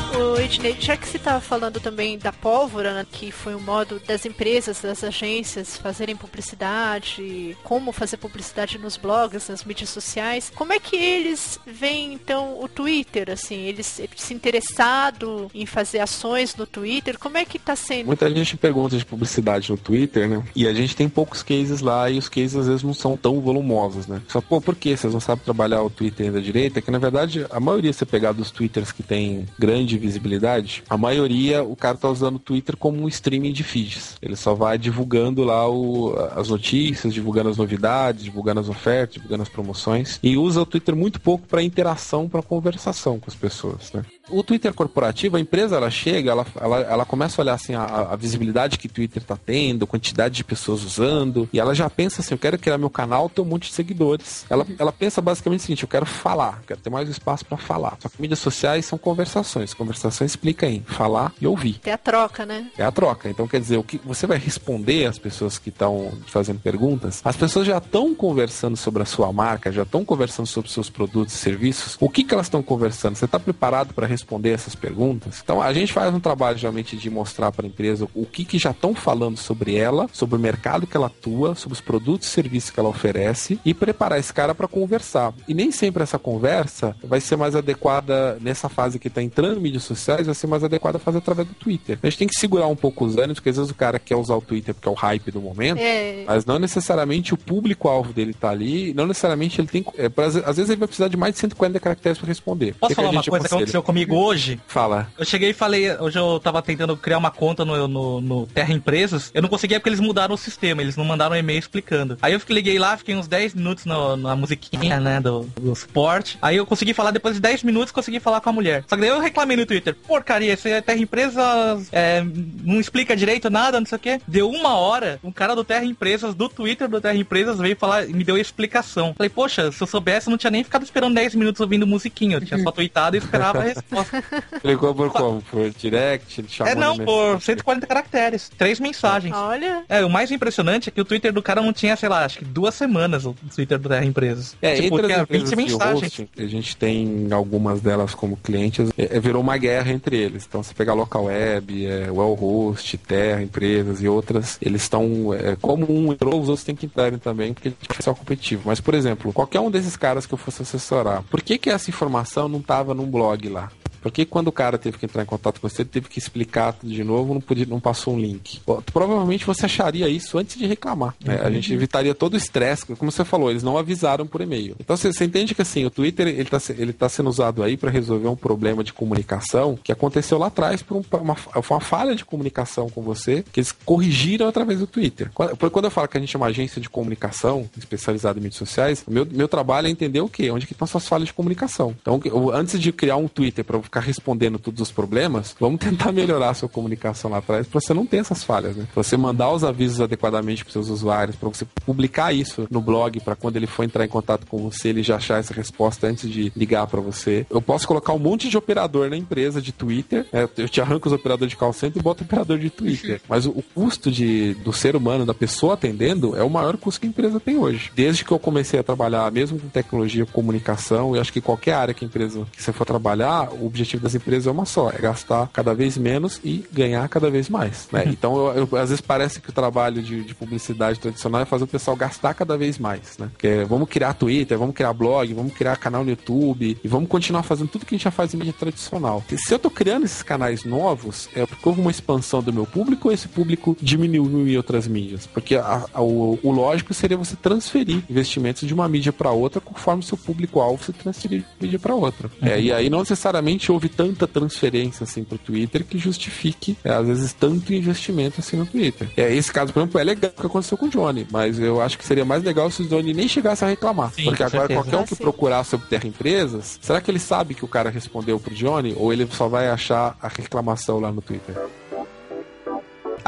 Ednei, já que você estava falando também da pólvora, né, que foi um modo das empresas, das agências fazerem publicidade, como fazer publicidade nos blogs, nas mídias sociais, como é que eles veem, então, o Twitter, assim, eles, eles se interessado em fazer ações no Twitter, como é que está sendo? Muita gente pergunta de publicidade no Twitter, né, e a gente tem poucos cases lá, e os cases às vezes não são tão volumosos, né, só, pô, por que vocês não sabem trabalhar o Twitter da direita? É que, na verdade, a maioria, se você pegar dos Twitters que tem grande visibilidade, a maioria, o cara tá usando o Twitter como um streaming de feeds. Ele só vai divulgando lá o, as notícias, divulgando as novidades, divulgando as ofertas, divulgando as promoções, e usa o Twitter muito pouco para interação, para conversação com as pessoas, né? O Twitter corporativo, a empresa, ela chega, ela, ela, ela começa a olhar assim, a, a visibilidade que o Twitter tá tendo, a quantidade de pessoas usando, e ela já pensa assim, eu quero criar meu canal, ter um monte de seguidores. Ela, ela pensa basicamente o seguinte, eu quero falar, quero ter mais espaço para falar. Só que mídias sociais são conversações. Conversação explica em falar e ouvir. É a troca, né? É a troca. Então, quer dizer, o que você vai responder às pessoas que estão fazendo perguntas, as pessoas já estão conversando sobre a sua marca, já estão conversando sobre seus produtos e serviços. O que, que elas estão conversando? Você está preparado para responder essas perguntas? Então, a gente faz um trabalho, geralmente, de mostrar para a empresa o que, que já estão falando sobre ela, sobre o mercado que ela atua, sobre os produtos e serviços que ela oferece, e preparar esse cara para conversar. E nem sempre essa conversa vai ser mais adequada nessa fase que está entrando em mídias sociais, vai ser mais adequada fazer através do Twitter. A gente tem que segurar um pouco os ânimos, porque às vezes o cara quer usar o Twitter porque é o hype do momento, é. Mas não necessariamente o público-alvo dele tá ali, não necessariamente ele tem... É, pra, às vezes ele vai precisar de mais de cento e quarenta caracteres para responder. Posso que falar que uma coisa que aconteceu comigo hoje? Fala. Eu cheguei e falei, hoje eu tava tentando criar uma conta no, no, no Terra Empresas, eu não conseguia porque eles mudaram o sistema, eles não mandaram um e-mail explicando. Aí eu liguei lá, fiquei uns dez minutos no, na musiquinha, né, do, do suporte, aí eu consegui falar, depois de dez minutos consegui falar com a mulher. Só que daí eu reclamei no Twitter, porcaria, esse é Terra Empresas, é, não explica direito nada, não sei o que. Deu uma hora, um cara do Terra Empresas, do Twitter do Terra Empresas, veio falar, me deu a explicação. Falei, poxa, se eu soubesse, eu não tinha nem ficado esperando dez minutos ouvindo musiquinha, eu tinha só tweetado e esperava a resposta. Ligou por como? Por direct? É, não, por cento e quarenta caracteres, três mensagens. Olha. É, o mais impressionante é que o Twitter do cara não tinha, sei lá, acho que duas semanas o Twitter do Terra Empresas. É, tipo, entre as vinte mensagens. Hosting, a gente tem algumas delas como clientes, é, virou uma guerra entre eles. Então, você pegar Local Web, é, Wellhost, Terra Empresas e outras, eles estão, é, como um entrou, os outros têm que entrarem também, porque é só competitivo. Mas, por exemplo, qualquer um desses caras que eu fosse assessorar, por que que essa informação não estava num blog lá? Porque quando o cara teve que entrar em contato com você, ele teve que explicar tudo de novo, não, podia, não passou um link. Provavelmente você acharia isso antes de reclamar, né? Uhum. A gente evitaria todo o estresse, como você falou, eles não avisaram por e-mail. Então você, você entende que assim, o Twitter ele está ele tá sendo usado aí para resolver um problema de comunicação que aconteceu lá atrás por um, uma, uma falha de comunicação com você, que eles corrigiram através do Twitter. Porque quando eu falo que a gente é uma agência de comunicação especializada em mídias sociais, o meu, meu trabalho é entender o quê? Onde que estão essas falhas de comunicação. Então, eu, antes de criar um Twitter para ficar respondendo todos os problemas, vamos tentar melhorar a sua comunicação lá atrás para você não ter essas falhas, né? Pra você mandar os avisos adequadamente para seus usuários, para você publicar isso no blog, para quando ele for entrar em contato com você, ele já achar essa resposta antes de ligar para você. Eu posso colocar um monte de operador na empresa de Twitter, né? Eu te arranco os operadores de call center e boto operador de Twitter. Mas o, o custo de, do ser humano, da pessoa atendendo, é o maior custo que a empresa tem hoje. Desde que eu comecei a trabalhar, mesmo com tecnologia, comunicação, eu acho que qualquer área que a empresa que você for trabalhar, o objetivo das empresas é uma só, é gastar cada vez menos e ganhar cada vez mais, né? Então, eu, eu, às vezes parece que o trabalho de, de publicidade tradicional é fazer o pessoal gastar cada vez mais, né? Porque vamos criar Twitter, vamos criar blog, vamos criar canal no YouTube e vamos continuar fazendo tudo que a gente já faz em mídia tradicional. E se eu tô criando esses canais novos, é porque houve uma expansão do meu público ou esse público diminuiu em outras mídias? Porque a, a, o, o lógico seria você transferir investimentos de uma mídia para outra conforme o seu público-alvo se transferir de mídia para outra. Uhum. É, e aí não necessariamente houve tanta transferência assim pro Twitter que justifique, é, às vezes, tanto investimento assim no Twitter. É, esse caso, por exemplo, é legal o que aconteceu com o Johnny, mas eu acho que seria mais legal se o Johnny nem chegasse a reclamar. Sim, porque agora certeza. Qualquer um que procurar sobre Terra Empresas, será que ele sabe que o cara respondeu pro Johnny ou ele só vai achar a reclamação lá no Twitter?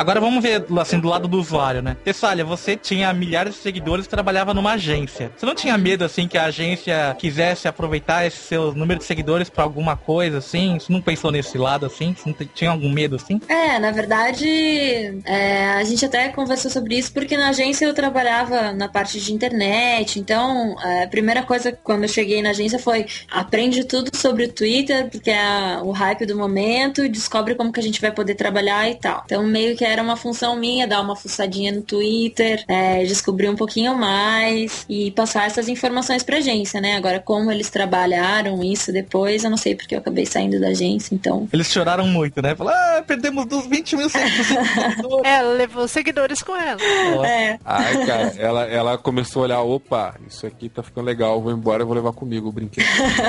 Agora vamos ver, assim, do lado do usuário, né? Tessália, você tinha milhares de seguidores e trabalhava numa agência. Você não tinha medo, assim, que a agência quisesse aproveitar esse seu número de seguidores pra alguma coisa, assim? Você não pensou nesse lado, assim? Você não tinha algum medo, assim? É, na verdade, é, a gente até conversou sobre isso, porque na agência eu trabalhava na parte de internet, então a primeira coisa quando eu cheguei na agência foi aprende tudo sobre o Twitter, porque é o hype do momento, descobre como que a gente vai poder trabalhar e tal. Então meio que era uma função minha, dar uma fuçadinha no Twitter, é, descobrir um pouquinho mais e passar essas informações pra agência, né? Agora, como eles trabalharam isso depois, eu não sei porque eu acabei saindo da agência, então... Eles choraram muito, né? Falaram, ah, perdemos dos vinte mil seguidores. É, ela levou seguidores com ela. É. Ai, cara, ela, ela começou a olhar, opa, isso aqui tá ficando legal, vou embora, eu vou levar comigo o brinquedo.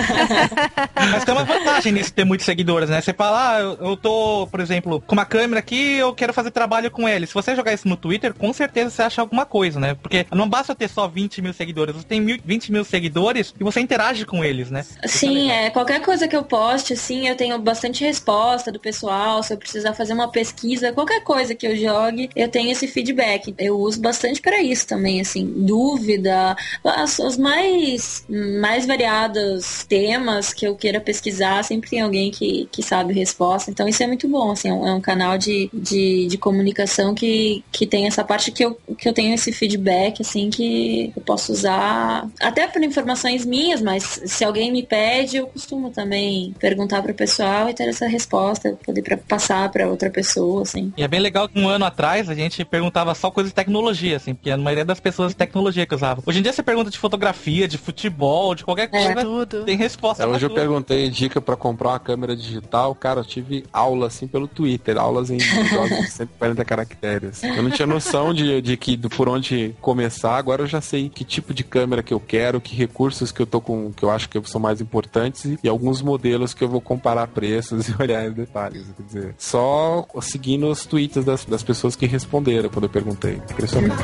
Mas tem uma vantagem nisso ter muitos seguidores, né? Você fala, ah, eu, eu tô, por exemplo, com uma câmera aqui, eu quero fazer trabalho com ele. Se você jogar isso no Twitter, com certeza você acha alguma coisa, né? Porque não basta ter só vinte mil seguidores, você tem vinte mil seguidores e você interage com eles, né? Sim, é, qualquer coisa que eu poste, assim, eu tenho bastante resposta do pessoal, se eu precisar fazer uma pesquisa, qualquer coisa que eu jogue, eu tenho esse feedback. Eu uso bastante para isso também, assim, dúvida, as, os mais, mais variados temas que eu queira pesquisar, sempre tem alguém que, que sabe a resposta, então isso é muito bom, assim, é um, é um canal de, de, de comunicação que, que tem essa parte que eu, que eu tenho esse feedback, assim, que eu posso usar até por informações minhas, mas se alguém me pede, eu costumo também perguntar pro pessoal e ter essa resposta, poder pra, passar para outra pessoa, assim. E é bem legal que um ano atrás a gente perguntava só coisas de tecnologia, assim, porque a maioria das pessoas de tecnologia que usavam. Hoje em dia você pergunta de fotografia, de futebol, de qualquer coisa, É, tudo. tem resposta. É, hoje pra eu tudo. perguntei dica pra comprar uma câmera digital, cara, eu tive aula assim pelo Twitter, aulas em jogos de cento e quarenta caracteres. Eu não tinha noção de, de que do, por onde começar, agora eu já sei que tipo de câmera que eu quero, que recursos que eu tô com, que eu acho que são mais importantes e, e alguns modelos que eu vou comparar preços e olhar em detalhes. Quer dizer, só seguindo os tweets das, das pessoas que responderam quando eu perguntei. Impressionante.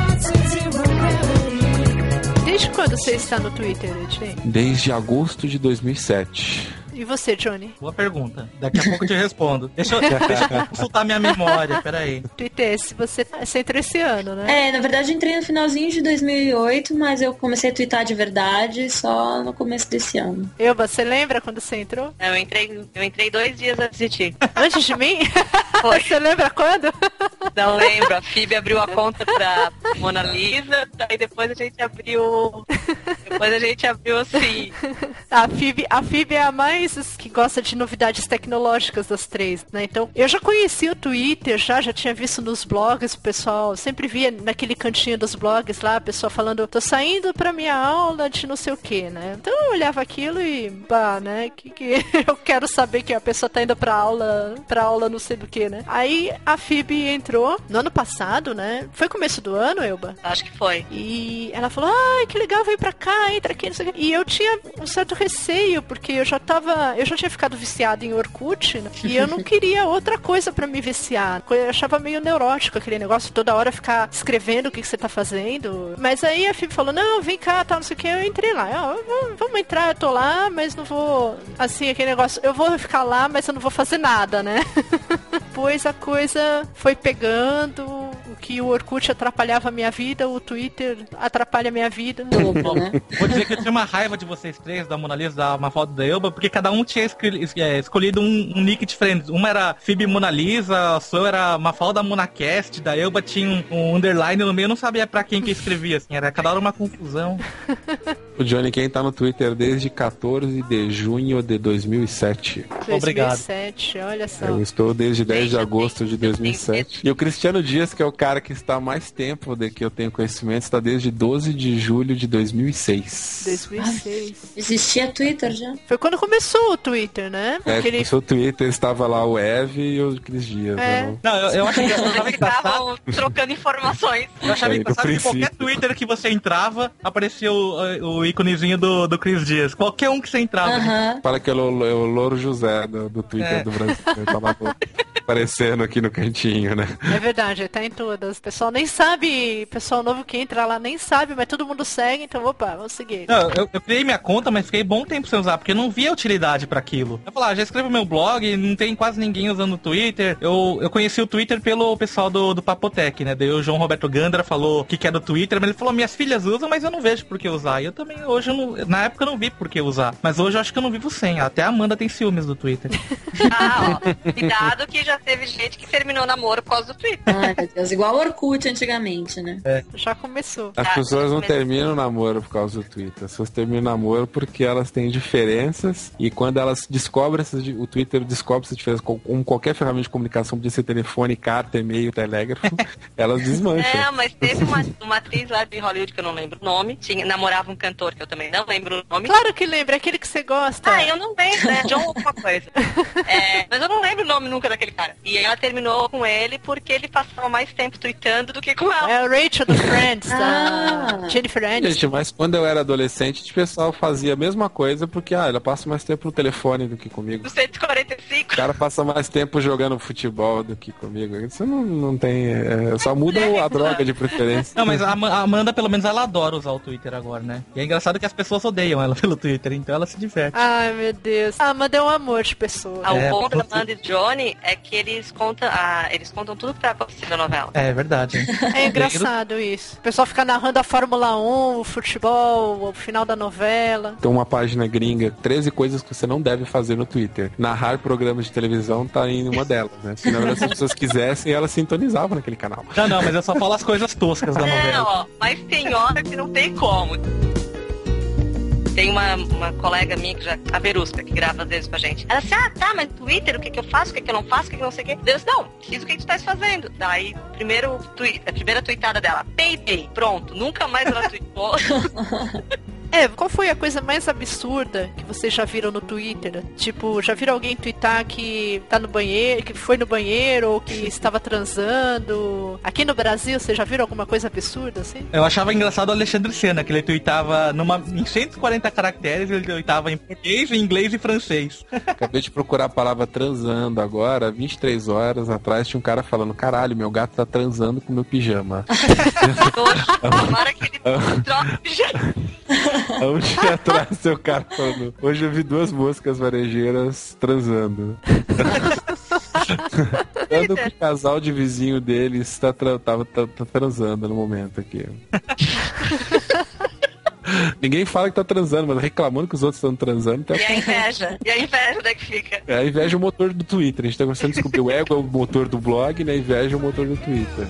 Desde quando você está no Twitter, Ednei? Desde agosto de dois mil e sete. E você, Johnny? Boa pergunta. Daqui a pouco eu te respondo. Deixa eu, deixa eu consultar minha memória, peraí. Twitter, se você, você entrou esse ano, né? É, na verdade eu entrei no finalzinho de dois mil e oito, mas eu comecei a twittar de verdade só no começo desse ano. Elba, você lembra quando você entrou? Eu entrei, eu entrei dois dias antes de ti. Antes de mim? Foi. Você lembra quando? Não lembro. A Phoebe abriu a conta pra Mona Lisa, daí depois a gente abriu... Depois a gente abriu assim... A Phoebe, a Phoebe é a mais que gosta de novidades tecnológicas das três, né? Então, eu já conhecia o Twitter, já, já tinha visto nos blogs, o pessoal, sempre via naquele cantinho dos blogs lá, o pessoal falando, tô saindo pra minha aula de não sei o que, né? Então eu olhava aquilo e, bah, né? Que, que eu quero saber que a pessoa tá indo pra aula, pra aula não sei do que, né? Aí a Phoebe entrou no ano passado, né? Foi começo do ano, Elba? Acho que foi. E ela falou, ai, que legal, vem pra cá, entra aqui, não sei o que. E eu tinha um certo receio, porque eu já tava eu já tinha ficado viciada em Orkut, né? E eu não queria outra coisa pra me viciar. Eu achava meio neurótico aquele negócio, toda hora ficar escrevendo o que, que você tá fazendo. Mas aí a Phoebe falou, não, vem cá, tal, não sei o que. Eu entrei lá, eu, vamos entrar, eu tô lá, mas não vou, assim, aquele negócio, eu vou ficar lá, mas eu não vou fazer nada, né? Depois a coisa foi pegando, o que o Orkut atrapalhava a minha vida, o Twitter atrapalha a minha vida. Dobro, né? Vou dizer que eu tinha uma raiva de vocês três, da Mona Lisa, da Mafalda e da Elba, porque cada um tinha escolhido um, um nick diferente. Uma era Phoebe Mona Lisa, a sua era Mafalda Monacast, da Elba tinha um, um underline no meio, eu não sabia pra quem que escrevia, assim, era cada hora uma confusão. O Johnny, quem tá no Twitter desde quatorze de junho de dois mil e sete. Obrigado. dois mil e sete, olha só. Eu estou desde dez de agosto de dois mil e sete. E o Cristiano Dias, que é o cara que está há mais tempo de que eu tenho conhecimento, está desde doze de julho de dois mil e seis. dois mil e seis. Existia Twitter já? Foi quando começou o Twitter, né? É, Porque ele... no seu Twitter estava lá o Eve e o Cris Dias. É. Né? Não, eu, eu acho que eu achava Eles engraçado. ficavam trocando informações. Eu achava É, do engraçado que princípio. qualquer Twitter que você entrava, aparecia o, o íconezinho do, do Cris Dias. Qualquer um que você entrava. Aham. Fala que é o, é o Louro José do, do Twitter É. do Brasil. Ele tá lá no- aparecendo aqui no cantinho, né? É verdade, tá em todas. O pessoal nem sabe, pessoal novo que entra lá nem sabe, mas todo mundo segue, então opa, vamos seguir. Não, eu, eu criei minha conta, mas fiquei bom tempo sem usar, porque eu não via utilidade pra aquilo. Eu falei, ah, já escrevo meu blog, não tem quase ninguém usando o Twitter. Eu, eu conheci o Twitter pelo pessoal do, do Papotec, né? Daí o João Roberto Gandra falou o que, que é do Twitter, mas ele falou, minhas filhas usam, mas eu não vejo por que usar. E eu também, hoje, eu não, na época eu não vi por que usar. Mas hoje eu acho que eu não vivo sem. Até a Amanda tem ciúmes do Twitter. Ah, ó, cuidado que já teve gente que terminou namoro por causa do Twitter. Ai, meu Deus, igual o Orkut antigamente, né? É. Já começou. As Ah, pessoas não mas- terminam o namoro por causa do Twitter. As pessoas terminam o namoro porque elas têm diferenças e quando elas descobrem essas, di- o Twitter descobre essas diferenças com, com qualquer ferramenta de comunicação, podia ser telefone, carta, e-mail, telégrafo, elas desmancham. É, mas teve uma, uma atriz lá de Hollywood que eu não lembro o nome, tinha, namorava um cantor que eu também não lembro o nome. Claro que lembra, é aquele que você gosta. Ah, eu não lembro, né? John alguma coisa. É, mas eu não lembro o nome nunca daquele cara. E ela terminou com ele porque ele passava mais tempo tweetando do que com ela. É a Rachel do Friends, Ah. a Jennifer Aniston. Gente, mas quando eu era adolescente, o pessoal fazia a mesma coisa porque, ah, ela passa mais tempo no telefone do que comigo. Do cento e quarenta e cinco. O cara passa mais tempo jogando futebol do que comigo. Isso não, não tem... É, só muda a droga de preferência. Não, mas a Ama- a Amanda, pelo menos, ela adora usar o Twitter agora, né? E é engraçado que as pessoas odeiam ela pelo Twitter, então ela se diverte. Ai, meu Deus. A Amanda é um amor de pessoa. Ah, o É, bom da você- Amanda e Johnny é que eles contam, ah, eles contam tudo pra acontecer na novela. É verdade. É engraçado isso. O pessoal fica narrando a Fórmula um, o futebol, o final da novela. Tem uma página gringa, treze coisas que você não deve fazer no Twitter. Narrar programas de televisão tá em uma delas, né? Se na verdade as pessoas quisessem, elas sintonizavam naquele canal. Não, não, mas eu só falo as coisas toscas da Não, novela. ó, mas tem hora que não tem como. Tem uma, uma colega minha, que já, a Verusca, que grava às vezes com a gente. Ela disse, ah, tá, mas Twitter, o que que eu faço, o que que eu não faço, o que que eu não sei o que. Deus, não, diz o que que tu estás fazendo. Daí, primeiro, twi- a primeira tweetada dela, pei, pei, pronto, nunca mais ela tweetou. É, qual foi a coisa mais absurda que vocês já viram no Twitter? Tipo, já viram alguém twittar que tá no banheiro, que foi no banheiro ou que estava transando? Aqui no Brasil, vocês já viram alguma coisa absurda assim? Eu achava engraçado o Alexandre Senna, que ele tweetava numa, em cento e quarenta caracteres, ele tweetava em português, em inglês e francês. Acabei de procurar a palavra transando agora, vinte e três horas atrás tinha um cara falando, caralho, meu gato tá transando com meu pijama. Tomara que ele troque já. Há um dia atrás, seu cara falando, hoje eu vi duas moscas varejeiras transando. Quando o casal de vizinho deles tá, tra- tava, tá, tá transando no momento aqui. Ninguém fala que tá transando, mas reclamando que os outros estão transando. Então... E a inveja? E a inveja onde é que fica? É, a inveja é o motor do Twitter. A gente tá começando a descobrir o ego é o motor do blog, né? A inveja é o motor do Twitter.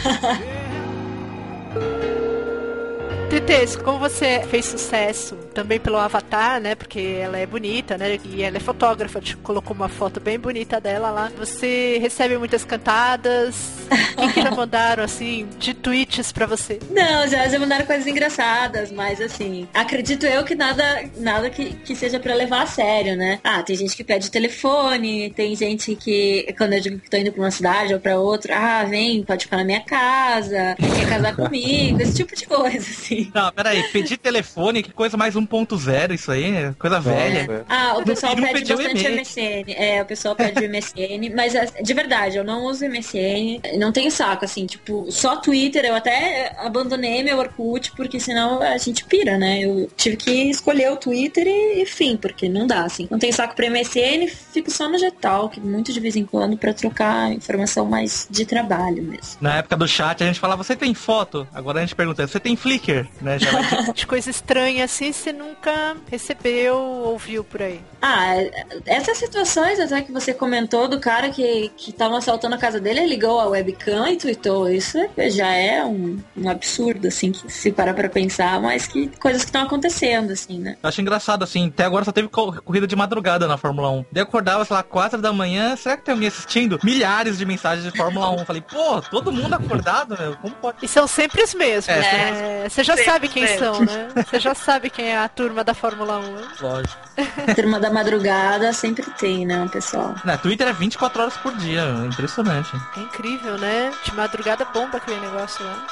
Tetês, como você fez sucesso também pelo Avatar, né? Porque ela é bonita, né? E ela é fotógrafa, te colocou uma foto bem bonita dela lá. Você recebe muitas cantadas. O que já mandaram, assim, de tweets pra você? Não, já, já mandaram coisas engraçadas, mas assim, acredito eu que nada, nada que, que seja pra levar a sério, né? Ah, tem gente que pede telefone, tem gente que, quando eu digo que tô indo pra uma cidade ou pra outra, ah, vem, pode ficar na minha casa, quer casar comigo, esse tipo de coisa, assim. Não, peraí, pedir telefone, que coisa mais um ponto zero isso aí, né? Coisa velha. Nossa. Ah, o pessoal não pede pediu bastante e-mail. M S N. É, o pessoal pede M S N, mas de verdade, eu não uso M S N, não tenho saco, assim, tipo, só Twitter, eu até abandonei meu Orkut, porque senão a gente pira, né? Eu tive que escolher o Twitter e, enfim, porque não dá, assim. Não tenho saco pra M S N, fico só no Getalk, muito de vez em quando, pra trocar informação mais de trabalho mesmo. Na época do chat a gente falava, você tem foto? Agora a gente pergunta, você tem Flickr? Né? Já vai... De coisa estranha assim, você nunca recebeu ou viu por aí? Ah, essas situações até que você comentou do cara que, que tava assaltando a casa dele, ele ligou a webcam e tweetou. Isso já é um, um absurdo, assim, que se parar pra pensar, mas que coisas que estão acontecendo, assim, né? Eu acho engraçado, assim, até agora só teve co- corrida de madrugada na Fórmula um. Daí eu acordava, sei lá, quatro da manhã, será que tem alguém assistindo? Milhares de mensagens de Fórmula um. Falei, pô, todo mundo acordado, meu, como pode? E são sempre os mesmos, É, né? Você já sempre, sabe quem sempre. são, né? Você já sabe quem é a turma da Fórmula um. Né? Lógico. Turma da madrugada sempre tem, né, pessoal? Na Twitter é vinte e quatro horas por dia, é impressionante. É incrível, né? De madrugada bomba aquele negócio lá.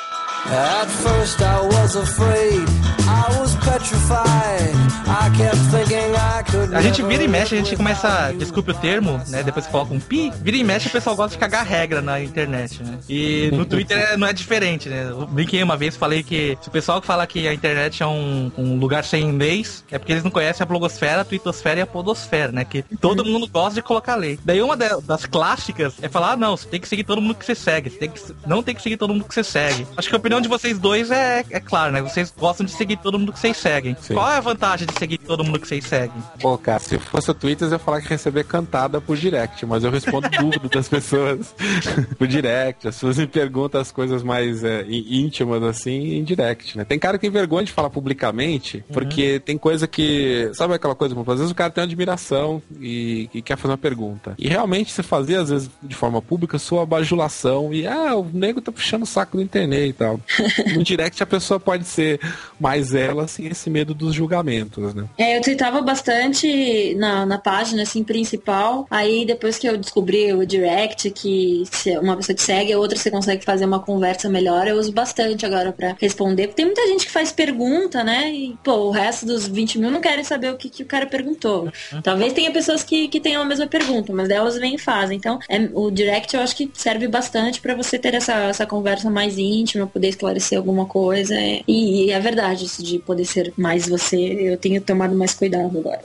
At first I was afraid, I was petrified. I kept thinking I could. A gente vira e mexe, a gente começa, desculpe o termo, né? Depois que coloca um pi, vira e mexe, o pessoal gosta de cagar regra na internet, né? E no Twitter é, não é diferente, né? Eu brinquei uma vez, falei que se o pessoal que fala que a internet é um, um lugar sem leis, é porque eles não conhecem a blogosfera, a twittosfera e a podosfera, né? Que todo mundo gosta de colocar lei. Daí uma das clássicas é falar, ah, não, você tem que seguir todo mundo que você segue, você tem que, não tem que seguir todo mundo que você segue. Acho que a opinião de vocês dois é, é clara, né? Vocês gostam de seguir todo mundo que vocês seguem. Sim. Qual é a vantagem de seguir todo mundo que vocês seguem? Pô, cara, se fosse o Twitter, eu ia falar que receber cantada por direct, mas eu respondo dúvida das pessoas por direct. As pessoas me perguntam as coisas mais é, íntimas, assim, em direct, né? Tem cara que tem vergonha de falar publicamente, porque uhum. tem coisa que... Sabe aquela coisa? Às vezes o cara tem uma admiração e, e quer fazer uma pergunta. E realmente você fazia, às vezes, de forma pública, sua bajulação e, ah, o nego tá puxando o saco do internet e tal. No direct a pessoa pode ser mais ela, sem esse medo dos julgamentos, né? É, eu tweetava bastante na, na página, assim, principal. Aí, depois que eu descobri o direct, que se uma pessoa te segue, a outra você consegue fazer uma conversa melhor, eu uso bastante agora pra responder. Porque tem muita gente que faz pergunta, né? E, pô, o resto dos vinte mil não querem saber o que, que o cara perguntou. Talvez tenha pessoas que, que tenham a mesma pergunta, mas elas vêm e fazem. Então, é, o direct eu acho que serve bastante pra você ter essa, essa conversa mais íntima, poder esclarecer alguma coisa. É, e, e é verdade isso de poder ser mais você. Eu tenho tomado mais cuidado agora.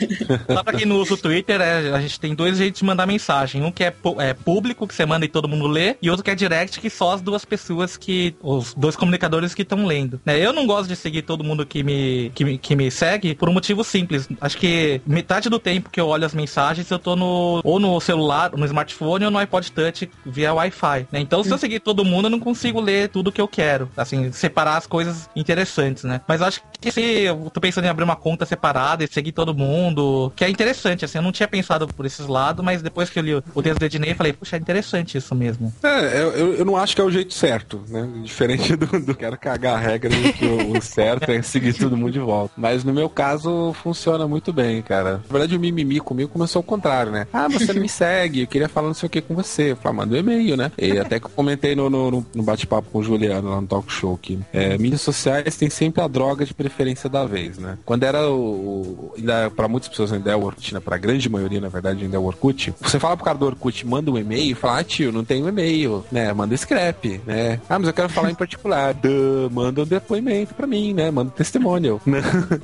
Só pra quem não usa o Twitter, é, a gente tem dois jeitos de mandar mensagem. Um que é, é público, que você manda e todo mundo lê, e outro que é direct, que só as duas pessoas que... os dois comunicadores que estão lendo. Né? Eu não gosto de seguir todo mundo que me, que, me, que me segue por um motivo simples. Acho que metade do tempo que eu olho as mensagens, eu tô no ou no celular, no smartphone, ou no iPod Touch via Wi-Fi. Né? Então, se eu seguir todo mundo, eu não consigo ler tudo que eu quero. Assim, separar as coisas interessantes, né? Mas eu acho que se eu tô pensando em abrir uma conta separada e seguir todo mundo, que é interessante, assim, eu não tinha pensado por esses lados, mas depois que eu li o texto do Ednei, eu falei, puxa, é interessante isso mesmo. É, eu, eu não acho que é o jeito certo, né? Diferente do, do quero cagar a regra, que o, o certo é seguir todo mundo de volta. Mas no meu caso, funciona muito bem, cara. Na verdade, o mimimi comigo começou ao contrário, né? Ah, você não me segue, eu queria falar não sei o que com você. Eu falei, manda um e-mail, né? E até que eu comentei no, no, no bate-papo com o Juliano lá no talk show aqui. É, mídias sociais tem sempre a droga de preferência da vez, né? Quando era o... ainda, pra muitas pessoas ainda é o Orkut, né? Pra grande maioria, na verdade, ainda é o Orkut. Você fala pro cara do Orkut, manda um e-mail e fala, ah, tio, não tem um e-mail, né? Manda scrap, né? Ah, mas eu quero falar em particular. Duh, manda um depoimento pra mim, né? Manda um testemunho, né?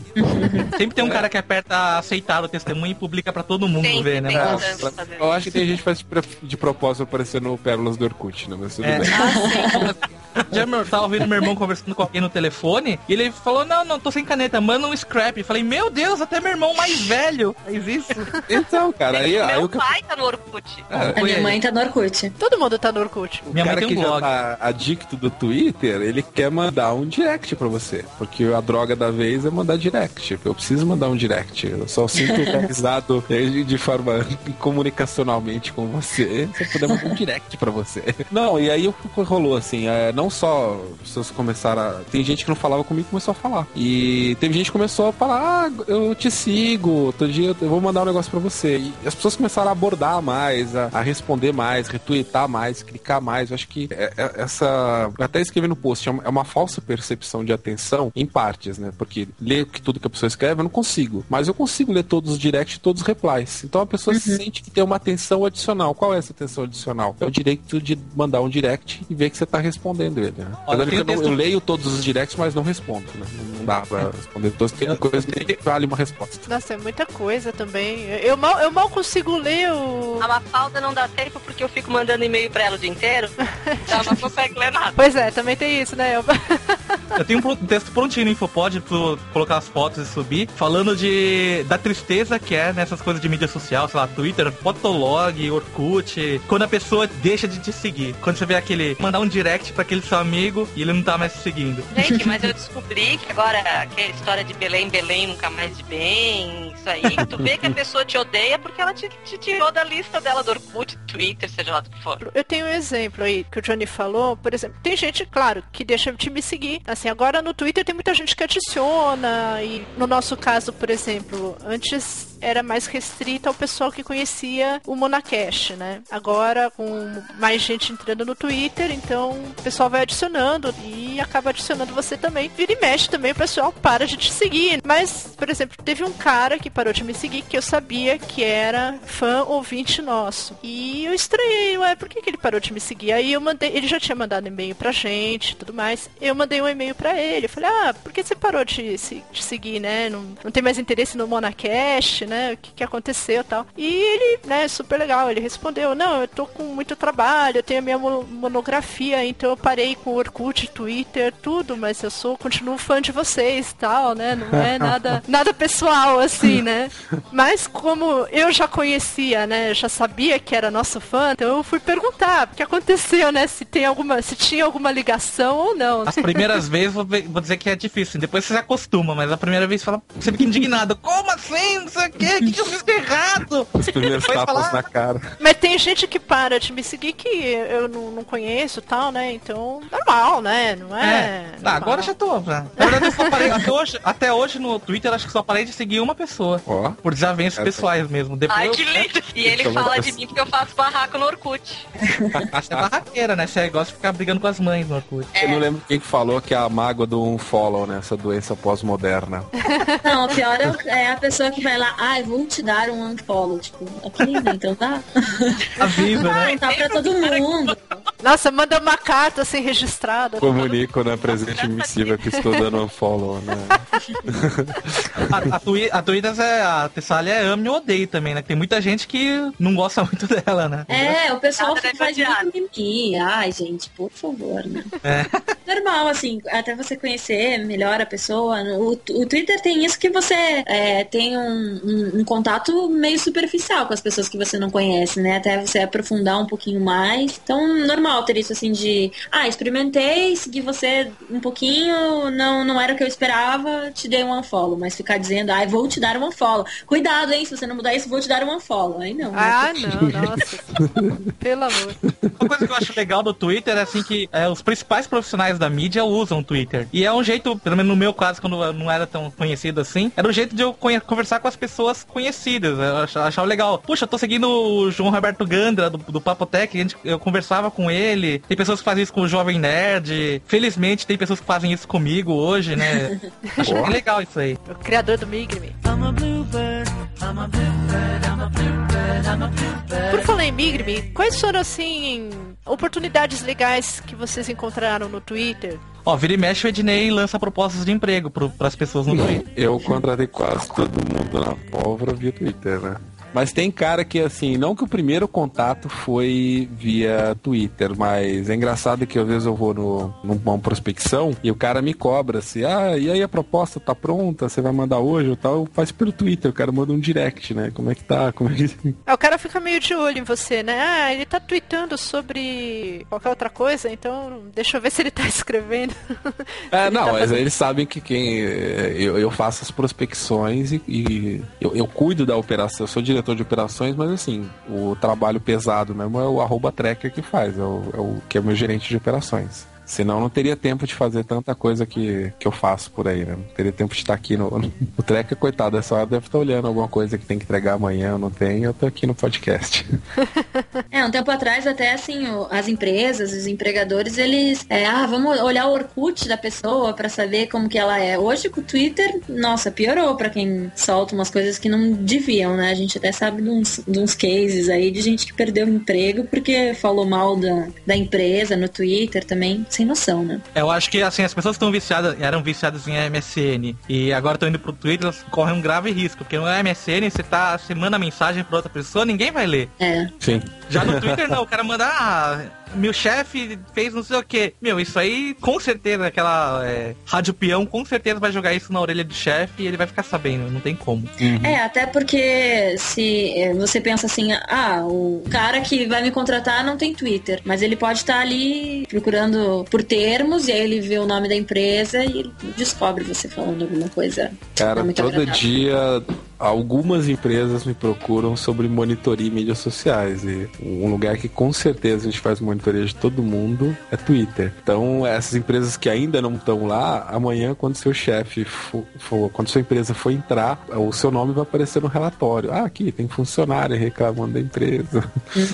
Sempre tem um cara que aperta aceitar o testemunho e publica pra todo mundo Sempre ver, né? É, eu acho que tem gente que faz de propósito aparecer no Pérolas do Orkut, né? Mas tudo é. bem. Ah, já eu tava ouvindo meu irmão conversando com alguém no telefone e ele falou, não, não, tô sem caneta, manda um scrap. Eu falei, meu Deus, até meu irmão mais velho faz isso. Então, cara, aí... Meu aí pai tá no Orkut. É, a minha aí. mãe tá no Orkut. Todo mundo tá no Orkut. O minha cara mãe tem um que blog. já tá adicto do Twitter, ele quer mandar um direct pra você. Porque a droga da vez é mandar direct. Eu preciso mandar um direct. Eu só sinto realizado de forma comunicacionalmente com você se eu puder mandar um direct pra você. Não, e aí o que rolou, assim, é, não só pessoas começaram a... Tem gente que não falava comigo e começou a falar. E teve gente que começou a falar, ah, eu te sigo, outro dia eu vou mandar um negócio pra você. E as pessoas começaram a abordar mais, a, a responder mais, retweetar mais, clicar mais. Eu acho que é, é, essa... Eu até escrevi no post, é uma, é uma falsa percepção de atenção em partes, né? Porque ler tudo que a pessoa escreve eu não consigo. Mas eu consigo ler todos os directs e todos os replies. Então a pessoa uhum. sente que tem uma atenção adicional. Qual é essa atenção adicional? É o direito de mandar um direct e ver que você tá respondendo ele, né? Olha, eu, não, eu leio todos os directs, mas não respondo, né? Não dá pra responder todos. Tem coisa que vale uma resposta. Nossa, é muita coisa também. Eu mal, eu mal consigo ler o... A Mafalda não dá tempo porque eu fico mandando e-mail pra ela o dia inteiro. Ela não consegue ler nada. Pois é, também tem isso, né, Elba? Eu tenho um texto prontinho no Infopod pra colocar as fotos e subir, falando de da tristeza que é nessas coisas de mídia social, sei lá, Twitter, Fotolog, Orkut, quando a pessoa deixa de te seguir. Quando você vê aquele, mandar um direct pra aquele seu amigo e ele não tá mais te seguindo. Gente, mas eu descobri que agora aquela história de Belém, Belém, nunca mais de bem, isso aí, tu vê que a pessoa te odeia porque ela te, te tirou da lista dela do Orkut, Twitter, seja lá do que for. Eu tenho um exemplo aí que o Johnny falou, por exemplo, tem gente, claro, que deixa de me seguir. Assim, agora no Twitter tem muita gente que adiciona e no nosso caso, por exemplo, antes era mais restrita ao pessoal que conhecia o Monacast, né? Agora, com mais gente entrando no Twitter, então o pessoal vai adicionando e acaba adicionando você também. Vira e mexe também, o pessoal para de te seguir. Mas, por exemplo, teve um cara que parou de me seguir que eu sabia que era fã ouvinte nosso. E eu estranhei, ué, por que, que ele parou de me seguir? Aí eu mandei, ele já tinha mandado e-mail pra gente e tudo mais. Eu mandei um e-mail pra ele. Eu falei, ah, por que você parou de, de seguir, né? Não, não tem mais interesse no Monacast, né? O que, que aconteceu e tal. E ele, né, super legal, ele respondeu, não, eu tô com muito trabalho, eu tenho a minha monografia, então eu parei com o Orkut, Twitter, tudo, mas eu sou, continuo fã de vocês e tal, né? Não é nada, nada pessoal, assim, né? Mas como eu já conhecia, né? Já sabia que era nosso fã, então eu fui perguntar o que aconteceu, né? Se tem alguma, se tinha alguma ligação ou não. As primeiras vezes, vou, vou dizer que é difícil, depois você se acostuma, mas a primeira vez fala, você fica indignado, como assim? Não sei o quê, o que, que eu fiz de errado? Os primeiros tapas falar... na cara. Mas tem gente que para de me seguir que eu não, não conheço e tal, né? Então, normal, né? Não é? é. Ah, agora já tô, né? Na verdade, eu só parei, até hoje, até hoje no Twitter, acho que só parei de seguir uma pessoa. Oh. Por desavenças é, pessoais mesmo. Depois ai, eu... que lindo! E ele eu fala de mim porque eu faço barraco no Orkut. Você é barraqueira, né? Você gosta de ficar brigando com as mães no Orkut. É. Eu não lembro quem que falou que é a mágoa do unfollow, né? Essa doença pós-moderna. Não, o pior é a pessoa que vai lá, ai, ah, vou te dar um unfollow. Tipo, ok, então tá? Avisa, né? Tá pra todo mundo. Nossa, manda uma carta assim registrada. Comunico na presente missiva que estou dando unfollow, né? A, a, twi a Twitter, é, a Tessália é ame ou odeio também, né? Tem muita gente que não gosta muito dela, né? É, o pessoal que faz muito mimimi. Ai, gente, por favor, né? É. Normal, assim, até você conhecer melhor a pessoa. O, o Twitter tem isso que você é, tem um, um, um contato meio superficial com as pessoas que você não conhece, né? Até você aprofundar um pouquinho mais. Então, normal ter isso assim de, ah, experimentei, segui você um pouquinho, não, não era o que eu esperava, te dei um unfollow. Mas ficar dizendo, ai, ah, vou te dar um unfollow. Cuidado, hein, se você não mudar isso, vou te dar um unfollow. Aí não. Ah, né? não, nossa. Pelo amor. Uma coisa que eu acho legal do Twitter é assim que é, os principais profissionais da mídia usam o Twitter. E é um jeito, pelo menos no meu caso, quando eu não era tão conhecido assim, era um jeito de eu conversar com as pessoas conhecidas. Eu achava, achava legal. Puxa, eu tô seguindo o João Roberto Gandra, do, do Papotec, a gente, eu conversava com ele. Tem pessoas que fazem isso com o Jovem Nerd. Felizmente, tem pessoas que fazem isso comigo hoje, né? Acho bem legal isso aí. O criador do Migrime. Por falar em Migrime, quais foram, assim, oportunidades legais que vocês encontraram no Twitter? Ó, vira e mexe, o Ednei lança propostas de emprego para as pessoas no Twitter. Eu contratei quase todo mundo na pólvora via Twitter, né? Mas tem cara que, assim, não que o primeiro contato foi via Twitter, mas é engraçado que às vezes eu vou no, numa prospecção e o cara me cobra assim, ah, e aí a proposta tá pronta, você vai mandar hoje ou tal? Faz pelo Twitter, o cara manda um direct, né? Como é que tá? Como é que... É, o cara fica meio de olho em você, né? Ah, ele tá tweetando sobre qualquer outra coisa, então deixa eu ver se ele tá escrevendo. É, não, tá mas fazendo... eles sabem que quem... Eu, eu faço as prospecções e, e eu, eu cuido da operação, eu sou diretor de operações, mas assim, o trabalho pesado mesmo é o arroba tracker que faz, é o, é o que é o meu gerente de operações. Senão não teria tempo de fazer tanta coisa que, que eu faço por aí, né? Não teria tempo de estar aqui no... no o tracker, coitado, essa hora deve estar olhando alguma coisa que tem que entregar amanhã, eu não tenho, eu tô aqui no podcast. É, um tempo atrás até assim, as empresas, os empregadores, eles, é, ah, vamos olhar o Orkut da pessoa pra saber como que ela é. Hoje com o Twitter, nossa, piorou pra quem solta umas coisas que não deviam, né? A gente até sabe de uns, de uns cases aí de gente que perdeu o emprego porque falou mal da, da empresa no Twitter também, sem noção, né? Eu acho que, assim, as pessoas que estão viciadas, eram viciadas em M S N e agora estão indo pro Twitter, elas correm um grave risco, porque no M S N você tá, você manda mensagem pra outra pessoa, ninguém vai ler. É. Sim. Já no Twitter não, o cara manda, ah, meu chefe fez não sei o que. Meu, isso aí, com certeza, aquela é, rádio peão, com certeza vai jogar isso na orelha do chefe e ele vai ficar sabendo, não tem como. Uhum. É, até porque se você pensa assim, ah, o cara que vai me contratar não tem Twitter, mas ele pode estar ali procurando por termos e aí ele vê o nome da empresa e ele descobre você falando alguma coisa. Cara, todo agradável. dia algumas empresas me procuram sobre monitoria em mídias sociais. E um lugar que com certeza a gente faz monitoria de todo mundo é Twitter. Então, essas empresas que ainda não estão lá, amanhã, quando seu chefe for, for, quando sua empresa for entrar, o seu nome vai aparecer no relatório. Ah, aqui tem funcionário reclamando da empresa.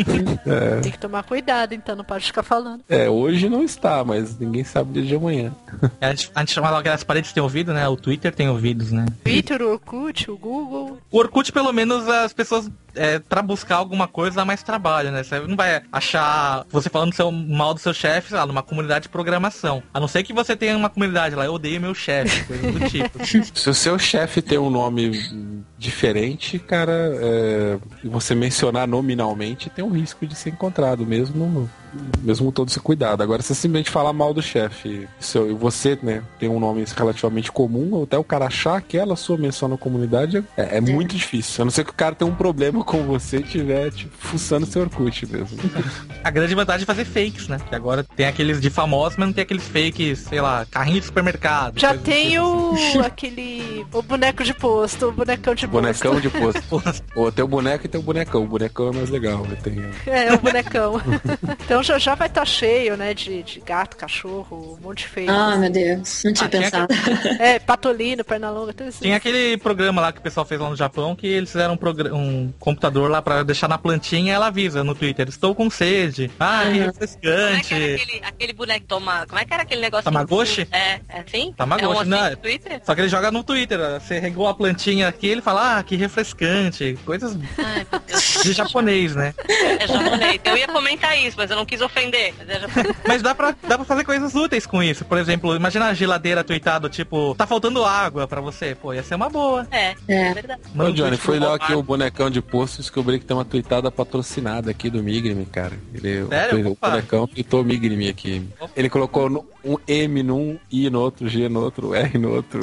é. Tem que tomar cuidado, então, não pode ficar falando. É, hoje não está, mas ninguém sabe o dia de amanhã. A gente, a gente chamava aquelas paredes tem ouvido, né? O Twitter tem ouvidos, né? Twitter, o Orkut, o Google. O Orkut, pelo menos, as pessoas, é, pra buscar alguma coisa, dá mais trabalho, né? Você não vai achar você falando seu, mal do seu chefe, sei lá, numa comunidade de programação. A não ser que você tenha uma comunidade lá, eu odeio meu chefe, coisa do tipo. Se o seu chefe tem um nome diferente, cara, é, você mencionar nominalmente, tem um risco de ser encontrado, mesmo, mesmo todo esse cuidado. Agora, se você simplesmente falar mal do chefe, se você, né, tem um nome relativamente comum, até o cara achar aquela sua menção na comunidade é, é muito difícil. A não ser que o cara tenha um problema com você e estiver, tipo, fuçando seu Orkut mesmo. A grande vantagem é fazer fakes, né? Que agora tem aqueles de famosos, mas não tem aqueles fakes, sei lá, carrinho de supermercado. Já tem o... aquele... o boneco de posto, o bonecão de bonecão posto. de posto. Ou tem o boneco e tem o bonecão. O bonecão é mais legal. Tem... É, o bonecão. Então já, já vai estar tá cheio, né? De, de gato, cachorro, um monte de fake. Ah, meu Deus. Não tinha Ah, pensado. Aquele... É, patolino, perna longa, tudo isso. Tinha aquele programa lá que o pessoal fez lá no Japão, que eles fizeram um, progr... um computador lá pra deixar na plantinha e ela avisa no Twitter, estou com sede. Ah, Uhum. que Como é refrescante. que era aquele, aquele boneco toma... Como é que era aquele negócio? Tamagotchi? É, é assim? Tamagotchi, é um assim não. no Twitter? Só que ele joga no Twitter. Você regou a plantinha aqui, ele fala, ah, que refrescante. Coisas Ai, meu Deus. de japonês, né? É japonês. Eu ia comentar isso, mas eu não quis ofender. Mas é japonês. Mas dá pra, dá pra fazer coisas úteis com isso. Por exemplo, imagina a geladeira tweetada, tipo, tá faltando água pra você. Pô, ia ser uma boa. É, É. é verdade. Ô, Manda um Johnny, tweet foi pro lá aqui Walmart. o bonecão de posto e descobri que tem uma tweetada patrocinada aqui do Migrime, cara. Ele, Sério? o, o Opa. bonecão tweetou Migrime aqui. Ele colocou no- um M num, I no outro, G no outro, R no outro.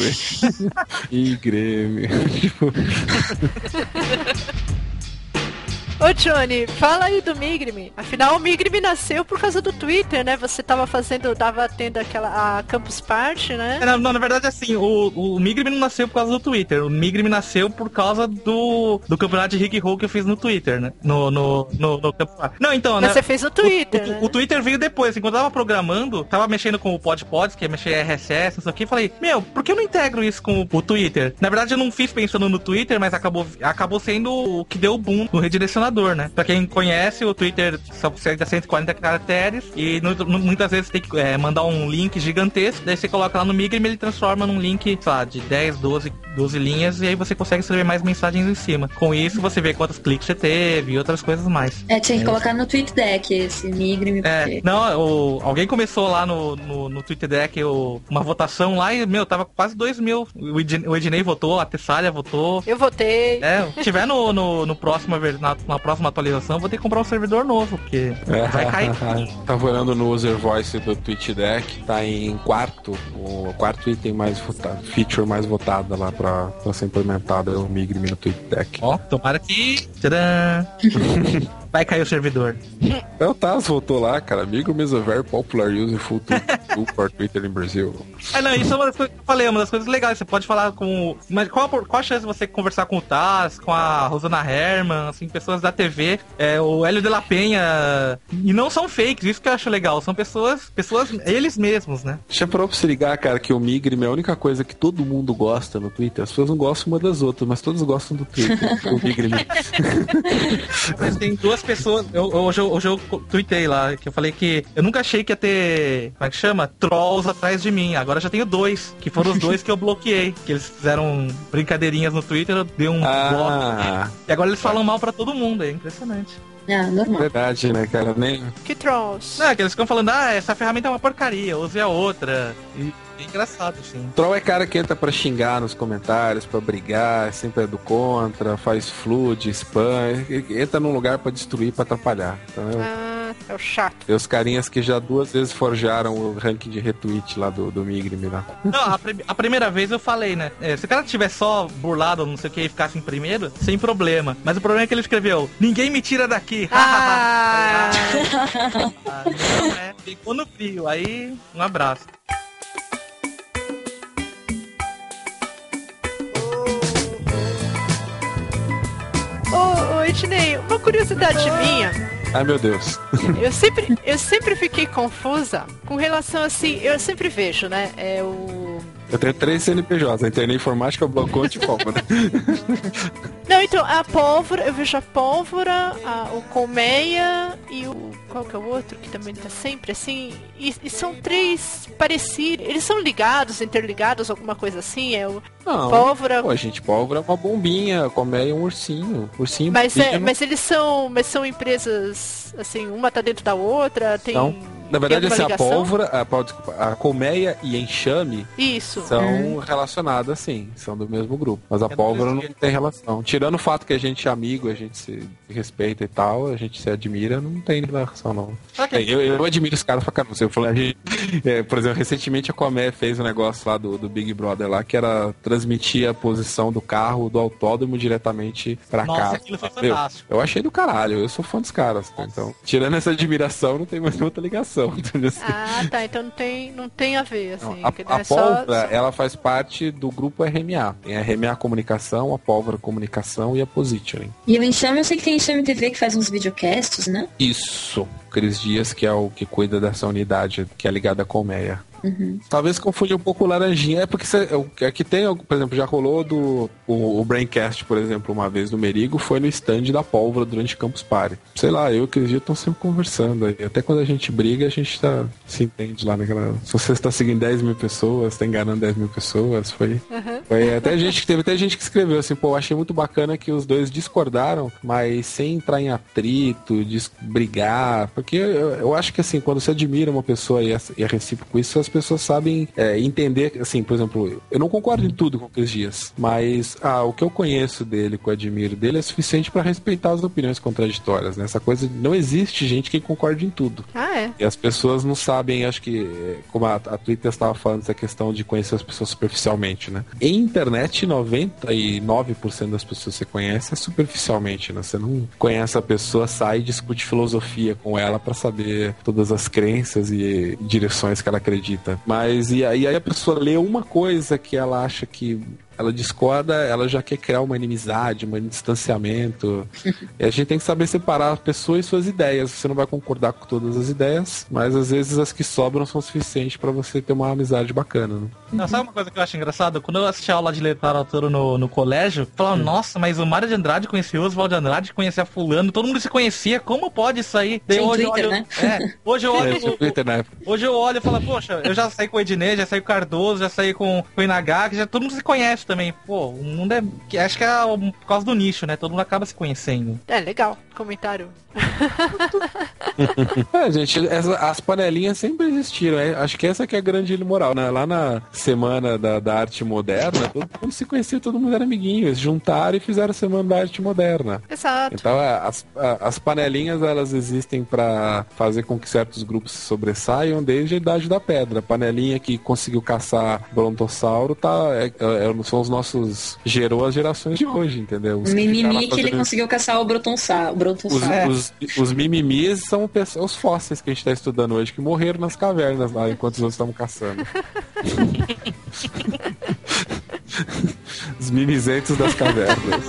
E Grêmio. Tipo, Ô Johnny, fala aí do Migrime. Afinal, o Migrime nasceu por causa do Twitter, né? Você tava fazendo, tava tendo aquela a Campus Party, né? É, Não, não, na verdade, assim, o, o Migrime não nasceu por causa do Twitter. O Migrime nasceu por causa do, do campeonato de Rick Roll que eu fiz no Twitter, né? No, no, no, no Campus Party. Não, então, Mas né? você fez no Twitter, o, o, né? o Twitter veio depois, assim, quando eu tava programando, tava mexendo com o PodPods, que é mexer R S S, não sei o que, e falei, meu, por que eu não integro isso com o, o Twitter? Na verdade, eu não fiz pensando no Twitter, mas acabou, acabou sendo o que deu o boom no redirecionador, né? Pra quem conhece, o Twitter só precisa de cento e quarenta caracteres e no, no, muitas vezes tem que é, mandar um link gigantesco, daí você coloca lá no Migrime e ele transforma num link, sei lá, de dez, doze, doze linhas e aí você consegue escrever mais mensagens em cima. Com isso, você vê quantos cliques você teve e outras coisas mais. É, tinha que colocar no TweetDeck esse Migrime. É, porque- não, o, alguém começou lá no, no, no TweetDeck o, uma votação lá e, meu, tava quase dois mil. O Ednei, o Ednei votou, a Tessália votou. Eu votei. É, se tiver no, no, no próximo, ver- na, na próxima atualização, eu vou ter que comprar um servidor novo, porque vai cair. Tava olhando no user voice do TweetDeck, tá em quarto, o quarto item mais votado, feature mais votada lá pra, pra ser implementada, é o Migrime no TweetDeck. Ó, tomara que... Tcharam! Vai cair o servidor. Então tá, voltou lá, cara. Migrime is a very popular use full tool for Twitter in Brazil. Ah, não, isso é uma das coisas que eu falei, uma das coisas legais. Você pode falar com... Mas qual, a- qual a chance de você conversar com o Taz, com a Rosana Herman, assim, pessoas da T V, é, o Hélio de la Penha... E não são fakes, isso que eu acho legal. São pessoas, pessoas, eles mesmos, né? Deixa pra você ligar, cara, que o Migrime é a única coisa que todo mundo gosta no Twitter. As pessoas não gostam uma das outras, mas todos gostam do Twitter, do Migrime. Mas tem duas pessoas. Eu, hoje, eu, hoje eu tuitei lá, que eu falei que eu nunca achei que ia ter. Como é que chama? Trolls atrás de mim. Agora já tenho dois. Que foram os dois que eu bloqueei. Que eles fizeram brincadeirinhas no Twitter, eu dei um bloco. Ah, E agora eles falam mal pra todo mundo, é impressionante. Ah, normal. verdade, né, cara? Nem... Que trolls. Não, é que eles ficam falando, ah, essa ferramenta é uma porcaria, use a outra. E é engraçado, assim. Troll é cara que entra pra xingar nos comentários, pra brigar, sempre é do contra, faz flood, spam, entra num lugar pra destruir, pra atrapalhar. Então, é... Ah, é o chato. Tem os carinhas que já duas vezes forjaram o ranking de retweet lá do, do Migrime lá. Não, a, prim- a primeira vez eu falei, né? é, se o cara tiver só burlado, não sei o que, e ficasse em primeiro, sem problema. Mas o problema é que ele escreveu, ninguém me tira daqui. Ah, Ah, não, é. Ficou no frio. Aí, um abraço. Ednei, uma curiosidade minha. Ai, meu Deus. Eu sempre, eu sempre fiquei confusa com relação assim, eu sempre vejo, né? É o... Eu tenho três C N P Js, a Internet Informática, o Bloconte e Pólvora. Não, então, a pólvora, eu vejo a pólvora, a, o colmeia e o... Qual que é o outro que também tá sempre assim? E, e são três parecidos. Eles são ligados, interligados, alguma coisa assim? É o Não, pólvora... Pô, gente, pólvora é uma bombinha, colmeia é um ursinho. Ursinho mas, é, pequeno. mas eles são... Mas são empresas, assim, uma tá dentro da outra, tem... Não. Na verdade, tem assim, a ligação? pólvora, a, desculpa, a colmeia e enxame Isso. são Hum. relacionadas, sim, são do mesmo grupo. Mas a É do pólvora mesmo não jeito. tem relação. Tirando o fato que a gente é amigo, a gente se respeita e tal, a gente se admira, não tem relação, não. Ok. Eu, eu admiro os caras pra caramba. Eu falei, a gente, é, por exemplo, recentemente a Colmeia fez um negócio lá do, do Big Brother lá, que era transmitir a posição do carro do autódromo diretamente pra Nossa, casa. aquilo foi Meu, fantástico. eu achei do caralho, eu sou fã dos caras. Então, tirando essa admiração, não tem mais outra ligação. Entendeu? Ah, tá. Então não tem, não tem a ver, assim. Não, a, que a é só- pólvora, só- ela faz parte do grupo R M A. Tem a R M A Comunicação, a Pólvora Comunicação e a Positioning. E o Enxame, eu sei que tem Enxame T V que faz uns videocasts, né? Isso. Cris Dias, que é o que cuida dessa unidade que é ligada à Colmeia. Uhum. Talvez confunde um pouco o Laranjinha. É porque cê, é que tem, por exemplo, já rolou do o, o Braincast, por exemplo, uma vez no Merigo, foi no stand da Pólvora durante Campus Party. Sei lá, eu e o Cris Dias estão sempre conversando aí. Até quando a gente briga, a gente tá, se entende lá naquela... Se você está seguindo dez mil pessoas, tá enganando dez mil pessoas, foi... Uhum. Foi até gente que teve até gente que escreveu assim, pô, achei muito bacana que os dois discordaram, mas sem entrar em atrito, de brigar, porque eu, eu acho que assim, quando você admira uma pessoa e é, e é recíproco isso, as pessoas sabem é, entender, assim, por exemplo, eu não concordo em tudo com o Cris Dias, mas ah, o que eu conheço dele, que eu admiro dele, é suficiente pra respeitar as opiniões contraditórias, né? Essa coisa, não existe gente que concorde em tudo. Ah, é? E as pessoas não sabem, acho que, como a, a Twitter estava falando, essa questão de conhecer as pessoas superficialmente, né? Em internet, noventa e nove por cento das pessoas que você conhece é superficialmente, né? Você não conhece a pessoa, sai e discute filosofia com ela pra saber todas as crenças e direções que ela acredita. Mas, e aí a pessoa lê uma coisa que ela acha que ela discorda, ela já quer criar uma inimizade, um distanciamento. E a gente tem que saber separar a pessoa e suas ideias. Você não vai concordar com todas as ideias, mas às vezes as que sobram são suficientes pra você ter uma amizade bacana, né? Não, sabe uma coisa que eu acho engraçado? Quando eu assisti a aula de literatura no, no colégio, eu falava, nossa, mas o Mário de Andrade conhecia o Oswald de Andrade, conhecia fulano, todo mundo se conhecia, como pode isso aí? Daí Sem hoje eu Twitter, olho, né? é, hoje eu olho, É, tinha Twitter na época. hoje eu olho e falo, poxa, eu já saí com o Ednei, já saí com o Cardoso, já saí com, com o Inagá, que já todo mundo se conhece também. Pô, o mundo é, que acho que é por causa do nicho, né? Todo mundo acaba se conhecendo. É, legal. Comentário. É, gente, essa- as panelinhas sempre existiram. É, acho que essa que é a grande moral, né? Lá na Semana da, da Arte Moderna, todo mundo se conhecia, todo mundo era amiguinho. Eles juntaram e fizeram a Semana da Arte Moderna. Exato. Então, é, as, a- as panelinhas, elas existem pra fazer com que certos grupos se sobressaiam desde a Idade da Pedra. A panelinha que conseguiu caçar Brontossauro tá, é, é, são os nossos... gerou as gerações de hoje, entendeu? Os O que ficaram mimimi lá que ele fazendo- conseguiu caçar o Brontossauro. Os, Brontossauro. os, os mimimis são pe- os fósseis que a gente está estudando hoje, que morreram nas cavernas lá enquanto os outros estavam caçando. Os mimizentos das cavernas.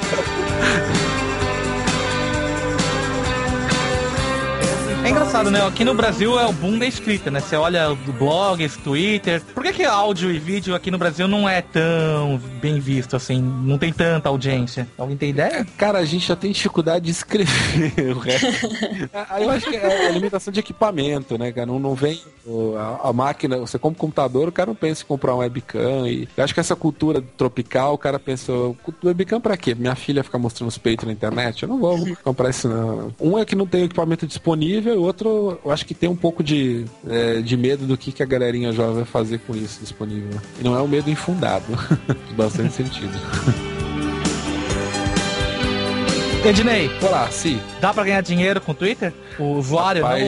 É engraçado, né? Aqui no Brasil é o boom da escrita, né? Você olha do blogs, Twitter. Por que que áudio e vídeo aqui no Brasil não é tão bem visto assim? Não tem tanta audiência? Alguém tem ideia? Cara, a gente já tem dificuldade de escrever o resto. Aí eu acho que é a limitação de equipamento, né, cara? Não, não vem o- a, a máquina, você compra um computador, o cara não pensa em comprar um webcam. E eu acho que essa cultura tropical, o cara pensou, webcam pra quê? Minha filha ficar mostrando os peitos na internet? Eu não vou comprar isso, não. Um é que não tem o equipamento disponível, e o outro, eu acho que tem um pouco de, é, de medo do que, que a galerinha jovem vai fazer com isso disponível. E não é um medo infundado. Faz bastante sentido. Ednei, Olá, sim. dá pra ganhar dinheiro com o Twitter? O usuário, não a... Rapaz,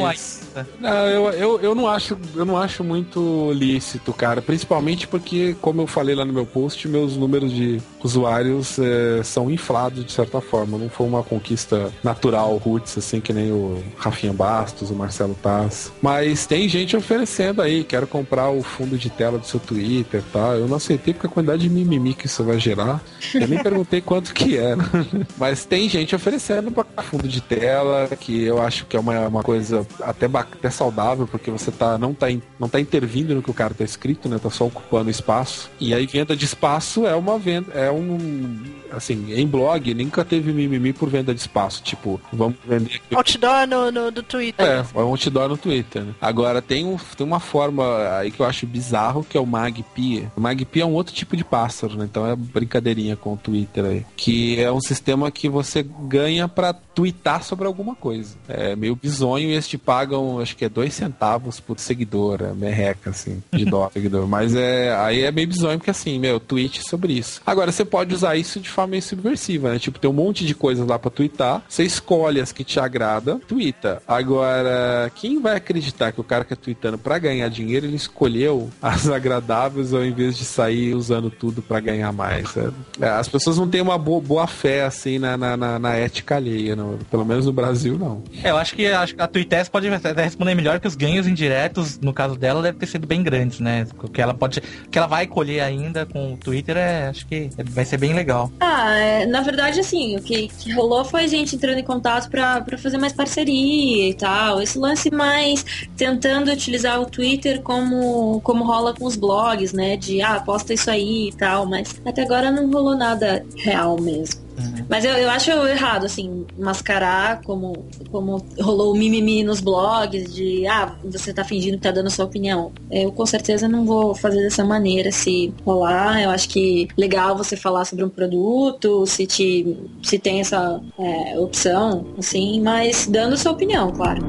gosta. Não, eu, eu, eu, não acho, eu não acho muito lícito, cara. Principalmente porque, como eu falei lá no meu post, meus números de usuários é, são inflados de certa forma. Não foi uma conquista natural, roots, assim, que nem o Rafinha Bastos, o Marcelo Taz. Mas tem gente oferecendo aí, quero comprar o fundo de tela do seu Twitter e tal. Eu não aceitei porque a quantidade de mimimi que isso vai gerar. Eu nem perguntei quanto que era. Mas tem gente oferecendo para fundo de tela, que eu acho que é uma, uma coisa até, até saudável, porque você tá, não, tá in, não tá intervindo no que o cara tá escrito, né? Tá só ocupando espaço. E aí venda de espaço é uma venda, é um... Assim, em blog nunca teve mimimi por venda de espaço. Tipo, vamos vender aqui. Outdoor no, no, do Twitter. É, é um outdoor no Twitter, né? Agora, tem, um, tem uma forma aí que eu acho bizarro, que é o Magpie. O Magpie é um outro tipo de pássaro, né? Então é brincadeirinha com o Twitter aí. Que é um sistema que você ganha pra tweetar sobre alguma coisa. É meio bizonho e eles te pagam, acho que é dois centavos por seguidor, é merreca, assim, de dó seguidor. Mas é, aí é meio bizonho porque, assim, meu, tweet sobre isso. Agora, você pode usar isso de forma meio subversiva, né? Tipo, tem um monte de coisas lá pra twittar, você escolhe as que te agrada, twita. Agora, quem vai acreditar que o cara que é tweetando pra ganhar dinheiro, ele escolheu as agradáveis ao invés de sair usando tudo pra ganhar mais? É, as pessoas não têm uma boa, boa fé, assim, na, na, na, na ética alheia, não. Pelo menos no Brasil, não. É, eu acho que a, a Twitter pode até responder melhor, que os ganhos indiretos, no caso dela, devem ter sido bem grandes, né? O que ela pode, que ela vai colher ainda com o Twitter, é, acho que vai ser bem legal. Ah, é, na verdade, assim, o que, que rolou foi gente entrando em contato pra, pra fazer mais parceria e tal. Esse lance mais tentando utilizar o Twitter como, como rola com os blogs, né? De, ah, posta isso aí e tal, mas até agora não rolou nada real mesmo. Uhum. Mas eu, eu acho errado, assim, mascarar como, como rolou o mimimi nos blogs de, ah, você tá fingindo que tá dando a sua opinião. Eu com certeza não vou fazer dessa maneira se rolar. Eu acho que legal você falar sobre um produto, se, te, se tem essa é, opção, assim, mas dando a sua opinião, claro.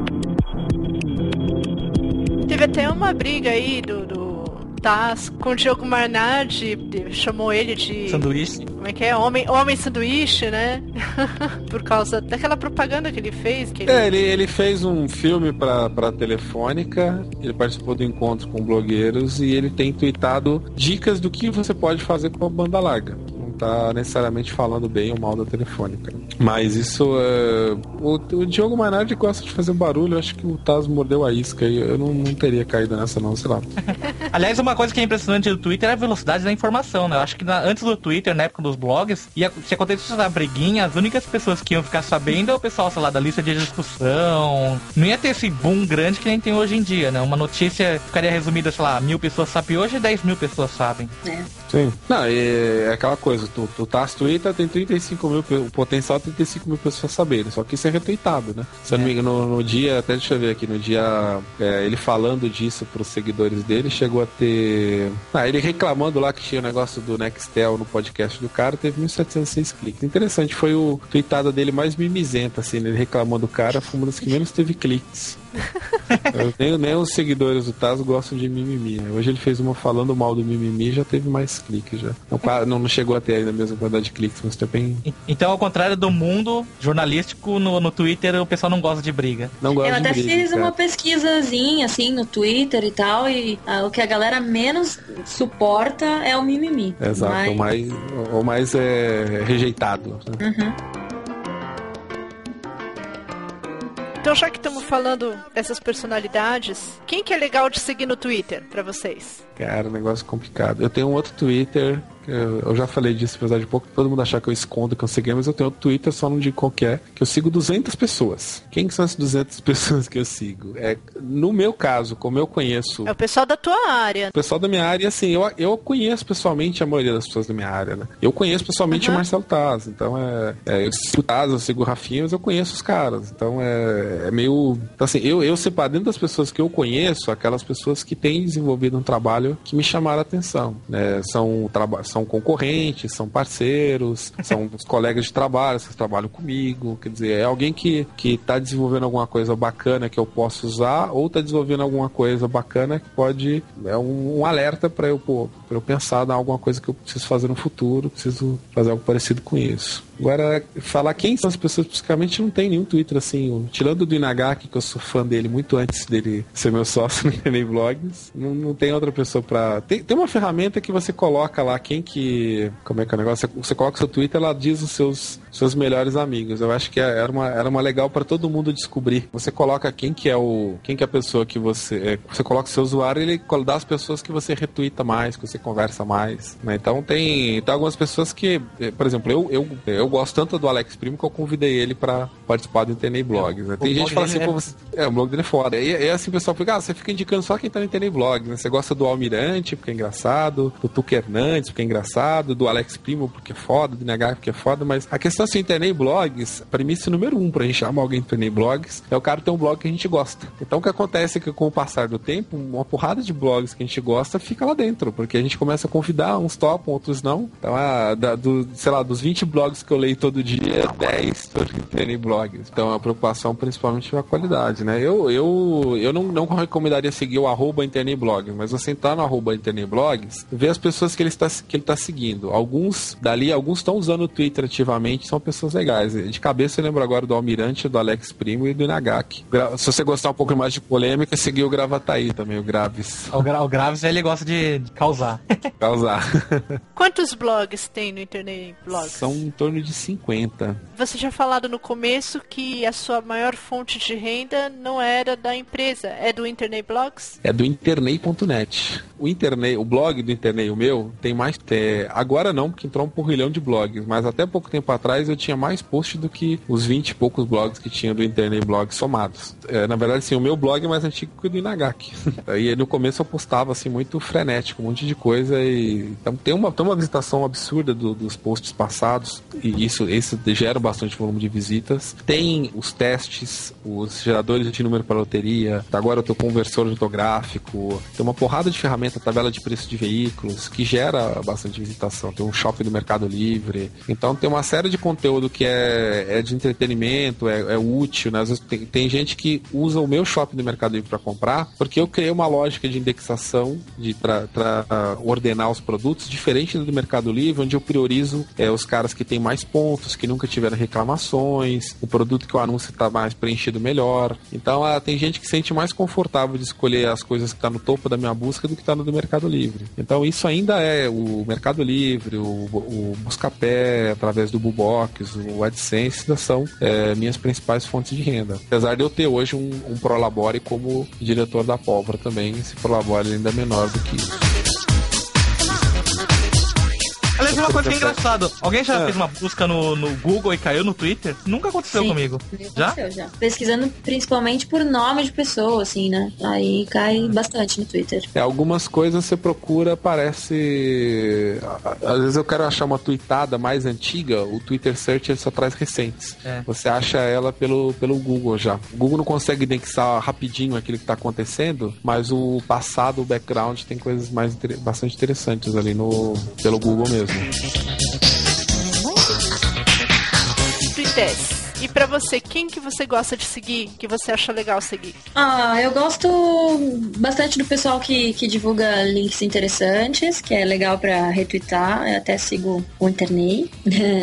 Teve até uma briga aí do... do... Taz com o Diogo Marnardi, chamou ele de... Sanduíche. Como é que é? Homem, homem sanduíche, né? Por causa daquela propaganda que ele fez. Que ele... É, ele, ele fez um filme pra, pra Telefônica, ele participou do encontro com blogueiros e ele tem tweetado dicas do que você pode fazer com a banda larga. Não tá necessariamente falando bem ou mal da Telefônica. Mas isso é... O, o Diogo Marnardi gosta de fazer barulho, eu acho que o Taz mordeu a isca e eu não, não teria caído nessa não, sei lá. Aliás, uma coisa que é impressionante do Twitter é a velocidade da informação, né? Eu acho que na, antes do Twitter, na época dos blogs, ia, se acontecesse essa briguinha, as únicas pessoas que iam ficar sabendo é o pessoal, sei lá, da lista de discussão. Não ia ter esse boom grande que nem tem hoje em dia, né? Uma notícia ficaria resumida, sei lá, mil pessoas sabem hoje e dez mil pessoas sabem. É. Sim. Não, é aquela coisa, tu, tu tá Twitter, tem trinta e cinco mil, o potencial é trinta e cinco mil pessoas saberem, só que isso é retweetado, né? Se eu não me engano, no, no dia, até deixa eu ver aqui, no dia, é, ele falando disso pros seguidores dele, chegou a ter... Ah, ele reclamando lá que tinha o negócio do Nextel no podcast do cara, teve mil setecentos e seis cliques. Interessante, foi o tweetada dele mais mimizenta, assim, ele reclamando do cara, foi uma das que menos teve cliques. Eu, nem, nem os seguidores do Taz gostam de mimimi, né? Hoje ele fez uma falando mal do mimimi e já teve mais cliques já. Não, não chegou a ter ainda a mesma quantidade de cliques, mas também... Então, ao contrário do mundo jornalístico, no, no Twitter o pessoal não gosta de briga. Não gosta Eu de até briga, fiz cara. uma pesquisazinha, assim, no Twitter e tal, e ah, o que a galera menos suporta é o mimimi. Exato, mas... o mais, o mais é, rejeitado. Né? Uhum. Então, já que estamos falando dessas personalidades, quem que é legal de seguir no Twitter pra vocês? Cara, negócio complicado. Eu tenho um outro Twitter, eu, eu já falei disso, apesar de pouco, todo mundo achar que eu escondo que eu segui, mas eu tenho outro Twitter, só não digo qualquer, que eu sigo duzentas pessoas. Quem que são essas duzentas pessoas que eu sigo? É, no meu caso, como eu conheço... É o pessoal da tua área. O pessoal da minha área, assim, eu, eu conheço pessoalmente a maioria das pessoas da minha área, né? Eu conheço pessoalmente uhum. o Marcelo Taz, então é... é eu sigo o Taz, eu sigo o Rafinha, mas eu conheço os caras, então é, é meio... Então, assim, eu, eu separo dentro das pessoas que eu conheço, aquelas pessoas que têm desenvolvido um trabalho que me chamaram a atenção, né? São, traba- são concorrentes, são parceiros, são os colegas de trabalho que trabalham comigo, quer dizer, é alguém que que está desenvolvendo alguma coisa bacana que eu posso usar ou está desenvolvendo alguma coisa bacana que pode, é um, um alerta para eu, pô, pra eu pensar em alguma coisa que eu preciso fazer no futuro, preciso fazer algo parecido com isso. Agora, falar quem são as pessoas, basicamente não tem nenhum Twitter assim, tirando do Inagaki, que eu sou fã dele muito antes dele ser meu sócio no Internet Blogs, não, não tem outra pessoa pra... Tem, tem uma ferramenta que você coloca lá, quem que... Como é que é o negócio? Você, você coloca o seu Twitter, ela diz os seus, seus melhores amigos. Eu acho que era uma, era uma legal pra todo mundo descobrir. Você coloca quem que é o... Quem que é a pessoa que você... É, você coloca o seu usuário e ele dá as pessoas que você retuita mais, que você conversa mais, né? Então tem, tem algumas pessoas que... Por exemplo, eu, eu, eu gosto tanto do Alex Primo que eu convidei ele pra participar do Internet Blogs, né? Tem gente que fala assim, pô, você... é, o blog dele é foda. E, e assim o pessoal fica, ah, você fica indicando só quem tá no Internet Blogs, né? Você gosta do Almirante porque é engraçado, do Tuca Hernandes porque é engraçado, do Alex Primo porque é foda, do N H porque é foda, mas a questão assim, Internet Blogs, a premissa número um pra gente chamar alguém do Internet Blogs é o cara ter um blog que a gente gosta. Então o que acontece é que com o passar do tempo, uma porrada de blogs que a gente gosta fica lá dentro, porque a gente começa a convidar, uns topam, outros não. Então, a, da, do, sei lá, dos vinte blogs que eu leio todo dia, dez Internet Blogs. Então a preocupação principalmente é a qualidade, né? Eu, eu, eu não, não recomendaria seguir o arroba Internet Blogs, mas você entrar no arroba Internet Blogs, ver as pessoas que ele está, que ele está seguindo. Alguns dali, alguns estão usando o Twitter ativamente, são pessoas legais. De cabeça eu lembro agora do Almirante, do Alex Primo e do Inagaki. Se você gostar um pouco mais de polêmica, seguir o Gravataí também, o Graves. O, Gra o Graves, ele gosta de, de causar. Causar. Quantos blogs tem no Internet Blogs? São em torno de cinquenta. Você tinha falado no começo que a sua maior fonte de renda não era da empresa, é do Internet Blogs? É do internet ponto net. O internet, o blog do Internet, o meu, tem mais... É, agora não, porque entrou um porrilhão de blogs, mas até pouco tempo atrás eu tinha mais post do que os vinte e poucos blogs que tinha do Internet Blogs somados. É, na verdade, sim, o meu blog é mais antigo que o do Inagaki. E no começo eu postava assim, muito frenético, um monte de coisa. E então tem uma, tem uma visitação absurda do, dos posts passados, e isso, isso gera bastante volume de visitas. Tem os testes, os geradores de número para loteria, agora eu tô com um conversor ortográfico, tem uma porrada de ferramenta, tabela de preço de veículos, que gera bastante visitação. Tem um shopping do Mercado Livre. Então tem uma série de conteúdo que é, é de entretenimento, é, é útil, né? Às vezes tem, tem gente que usa o meu shopping do Mercado Livre para comprar, porque eu criei uma lógica de indexação de, para uh, ordenar os produtos, diferente do Mercado Livre, onde eu priorizo é, os caras que têm mais pontos, que nunca tiveram reclamações, o produto que o anúncio está mais preenchido melhor. Então uh, tem gente que se sente mais confortável de escolher as coisas que estão tá no topo da minha busca do que está no do Mercado Livre. Então isso ainda é o Mercado Livre, o, o Buscapé, através do Bubox, o AdSense, são é, minhas principais fontes de renda. Apesar de eu ter hoje um, um Prolabore como diretor da Pólvora também, esse Prolabore ainda é menor do que isso. Aliás, uma coisa que é engraçado. Alguém já é. fez uma busca no, no Google e caiu no Twitter? Nunca aconteceu Sim, comigo. Já? Aconteceu, já? Pesquisando principalmente por nome de pessoa, assim, né? Aí cai bastante no Twitter. É, algumas coisas você procura, parece... Às vezes eu quero achar uma tweetada mais antiga, o Twitter Search ele só traz recentes. É. Você acha ela pelo, pelo Google já. O Google não consegue indexar rapidinho aquilo que está acontecendo, mas o passado, o background, tem coisas mais bastante interessantes ali no, pelo Google mesmo. Twitter. E pra você, quem que você gosta de seguir, que você acha legal seguir? Ah, eu gosto bastante do pessoal que, que divulga links interessantes, que é legal pra retweetar. Eu até sigo o Internet.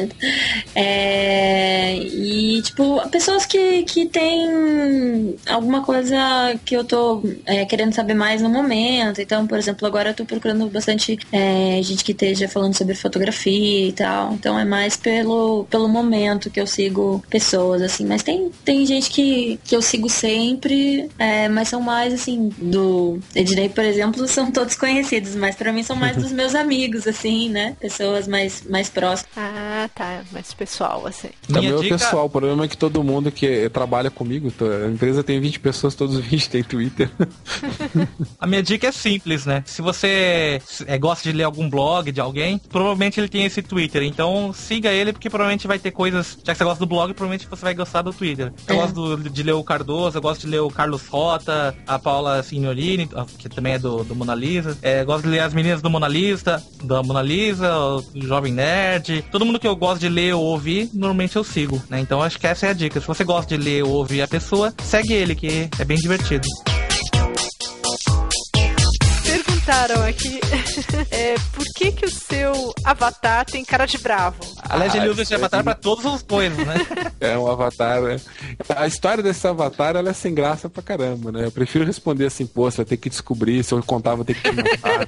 é, e, tipo, pessoas que, que tem alguma coisa que eu tô é, querendo saber mais no momento. Então, por exemplo, agora eu tô procurando bastante é, gente que esteja falando sobre fotografia e tal. Então é mais pelo, pelo momento que eu sigo pessoas. Pessoas, assim, mas tem, tem gente que, que eu sigo sempre, é, mas são mais, assim, do Ednei, por exemplo, são todos conhecidos, mas pra mim são mais dos meus amigos, assim, né? Pessoas mais, mais próximas. Ah, tá, mais pessoal, assim. Também é dica... pessoal, o problema é que todo mundo que trabalha comigo, a empresa tem vinte pessoas, todos os vinte tem Twitter. A minha dica é simples, né? Se você é, gosta de ler algum blog de alguém, provavelmente ele tem esse Twitter, então siga ele, porque provavelmente vai ter coisas, já que você gosta do blog, provavelmente você vai gostar do Twitter. Eu é. gosto do, de ler o Cardoso, eu gosto de ler o Carlos Rota, a Paula Signorini, que também é do, do Mona Lisa. É, gosto de ler as meninas do Mona Lisa, da Mona Lisa, o Jovem Nerd. Todo mundo que eu gosto de ler ou ouvir, normalmente eu sigo, né? Então acho que essa é a dica. Se você gosta de ler ou ouvir a pessoa, segue ele, que é bem divertido. perguntaram aqui é, por que que o seu avatar tem cara de bravo? Aliás, ele Ah, usa esse avatar pra todas as coisas, né? É um avatar, né? A história desse avatar, ela é sem graça pra caramba, né? Eu prefiro responder assim, pô, você vai ter que descobrir, se eu contar, vou ter que te matar.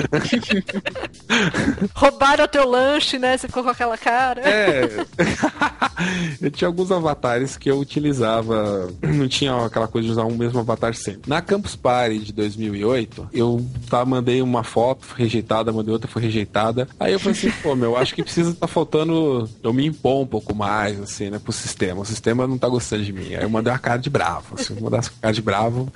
Roubaram o teu lanche, né? Você ficou com aquela cara. É. Eu tinha alguns avatares que eu utilizava, não tinha aquela coisa de usar um mesmo avatar sempre. Na Campus Party de dois mil e oito, eu tá, mandei uma foto, foi rejeitada, mandei outra, foi rejeitada. Aí eu falei assim, pô, meu, acho que precisa tá faltando eu me impor um pouco mais, assim, né, pro sistema. O sistema não tá gostando de mim. Aí eu mandei uma cara de bravo, assim, eu mandei uma cara de bravo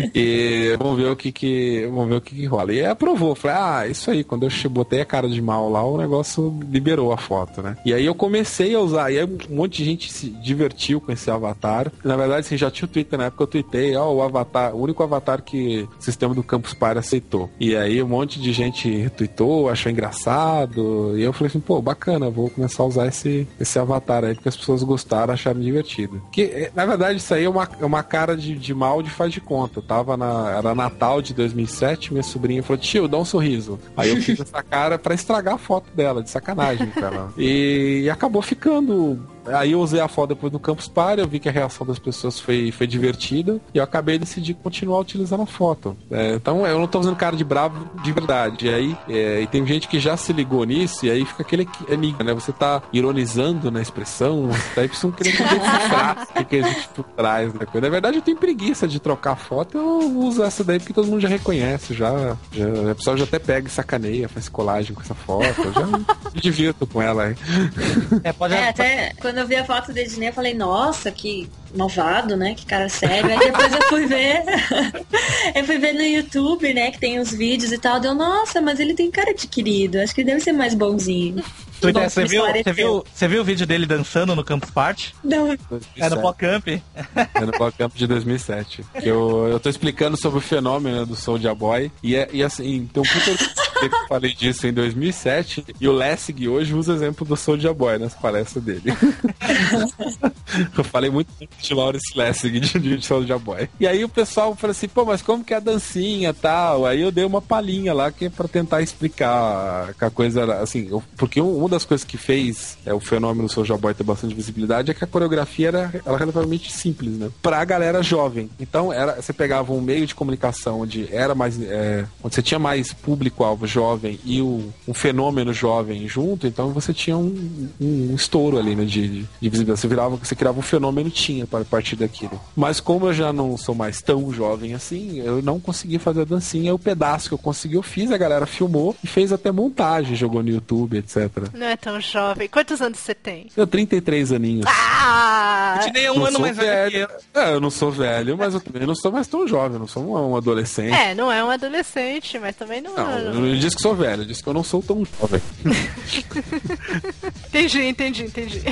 e vamos ver o que que, vamos ver o que que rola. E aí aprovou, falei, ah, isso aí, quando eu botei a cara de mal lá, o negócio liberou a foto, né. E aí eu comecei a usar, e aí um monte de gente se divertiu com esse avatar. Na verdade, assim, já tinha o Twitter na época, eu tuitei, ó, o avatar, o único avatar que o sistema do Campus Party aceitou. E aí um monte de gente retweetou, achou engraçado, e eu falei assim, pô, bacana, vou começar a usar esse, esse avatar aí, porque as pessoas gostaram, acharam divertido. Que, na verdade, isso aí é uma, é uma cara de, de mal de faz de conta. Eu tava na, era Natal de dois mil e sete, minha sobrinha falou, tio, dá um sorriso. Aí eu fiz essa cara pra estragar a foto dela, de sacanagem, cara. E, e acabou ficando... Aí eu usei a foto depois no Campus Party, eu vi que a reação das pessoas foi, foi divertida e eu acabei decidindo continuar utilizando a foto. É, então eu não tô usando cara de bravo de verdade. E aí é, e tem gente que já se ligou nisso e aí fica aquele enigma, né? Você tá ironizando na expressão, daí precisam querer decifrar o que existe por trás, né? Na verdade eu tenho preguiça de trocar foto, eu uso essa daí porque todo mundo já reconhece, já, já, a pessoa já até pega e sacaneia, faz colagem com essa foto, eu já me divirto com ela aí. É, pode... é até quando eu vi a foto do Ednei, eu falei, nossa, que malvado, né? Que cara sério. Aí depois eu fui ver. Eu fui ver no YouTube, né? Que tem os vídeos e tal. Deu, nossa, mas ele tem cara de querido. Acho que ele deve ser mais bonzinho. Twitter, você, viu, você, viu, você viu o vídeo dele dançando no Campus Party? Não. É no PoCamp. É no PoCamp de dois mil e sete. Que eu, eu tô explicando sobre o fenômeno do Soulja Boy. E, é, e assim, tem um puta que eu falei disso em dois mil e sete. E o Lessig hoje usa o exemplo do Soulja Boy nas palestras dele. Eu falei muito de Lawrence Lessig de, de Soulja Boy. E aí o pessoal falou assim, pô, mas como que é a dancinha e tal? Aí eu dei uma palhinha lá que é pra tentar explicar que a coisa era, assim, eu, porque uma das coisas que fez é, o fenômeno Soulja Boy ter bastante visibilidade é que a coreografia era, era relativamente simples, né? Pra galera jovem. Então, era, você pegava um meio de comunicação onde era mais, é, onde você tinha mais público-alvo jovem e o, um fenômeno jovem junto, então você tinha um, um, um estouro ali, né, de, de, de visibilidade. Você virava, você criava um fenômeno, tinha para partir daquilo. Mas como eu já não sou mais tão jovem assim, eu não consegui fazer a dancinha. O pedaço que eu consegui, eu fiz, a galera filmou e fez até montagem, jogou no YouTube, etcétera. Não é tão jovem. Quantos anos você tem? Eu tenho trinta e três aninhos. Ah! Eu te dei um não ano mais velho que eu. É, eu não sou velho, mas eu também não sou mais tão jovem, eu não sou um, um adolescente. É, não é um adolescente, mas também não, não é. Eu não disse que sou velho, eu disse que eu não sou tão jovem. Entendi, entendi, entendi.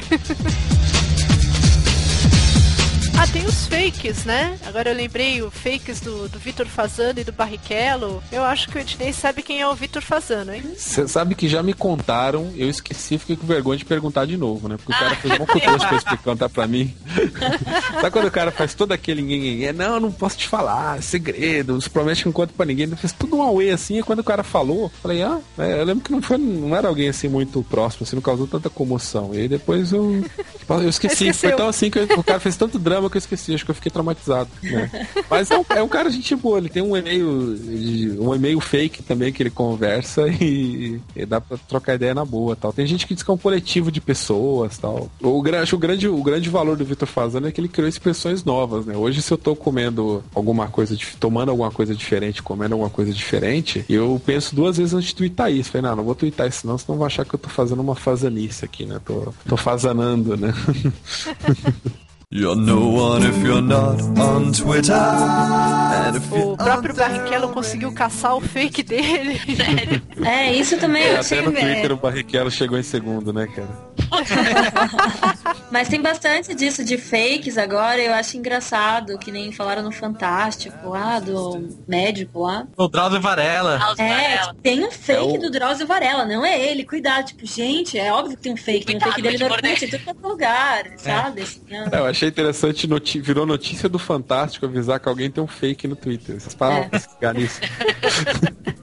Ah, tem os fakes, né? Agora eu lembrei o fakes do, do Vitor Fasano e do Barrichello. Eu acho que o Ednei sabe quem é o Vitor Fasano, hein? Você sabe que já me contaram, eu esqueci, fiquei com vergonha de perguntar de novo, né? Porque o cara fez um pouco pra explicar pra mim. Sabe quando o cara faz todo aquele ninguém, não, eu não posso te falar, é segredo, não se promete que não conta pra ninguém. Ele fez tudo um auê assim, e quando o cara falou, eu falei, ah, é, eu lembro que não, foi, não era alguém assim muito próximo, assim, não causou tanta comoção. E aí depois eu, eu esqueci, Esqueceu. Foi tão assim que eu, o cara fez tanto drama que eu esqueci, acho que eu fiquei traumatizado, né? Mas é um, é um cara de gente boa, ele tem um e-mail um e-mail fake também que ele conversa e, e dá pra trocar ideia na boa, tal. Tem gente que diz que é um coletivo de pessoas, tal. O, acho o grande, o grande valor do Vitor Fasano é que ele criou expressões novas, né? Hoje, se eu tô comendo alguma coisa, tomando alguma coisa diferente, comendo alguma coisa diferente, eu penso duas vezes antes de twittar isso. Falei, não, não vou twittar isso não, senão vão achar que eu tô fazendo uma fazanice aqui, né? Tô, tô fazanando, né? You're no one if you're not on Twitter. And if O próprio Barrichello conseguiu caçar o fake dele. Sério? É, isso também É, eu achei. até no Twitter o Barrichello chegou em segundo, né, cara? Mas tem bastante disso de fakes agora, eu acho engraçado, que nem falaram no Fantástico lá, do médico lá. O Drauzio Varela. É, tem um fake É o- do Drauzio Varela, não é ele, cuidado, tipo, gente, é óbvio que tem um fake, tem um Cuidado, fake dele no tipo, né? Orkut, em tudo quanto é lugar, sabe? Assim, É, eu achei interessante, noti- virou notícia do Fantástico avisar que alguém tem um fake no Twitter. Vocês param É. pra ficar nisso.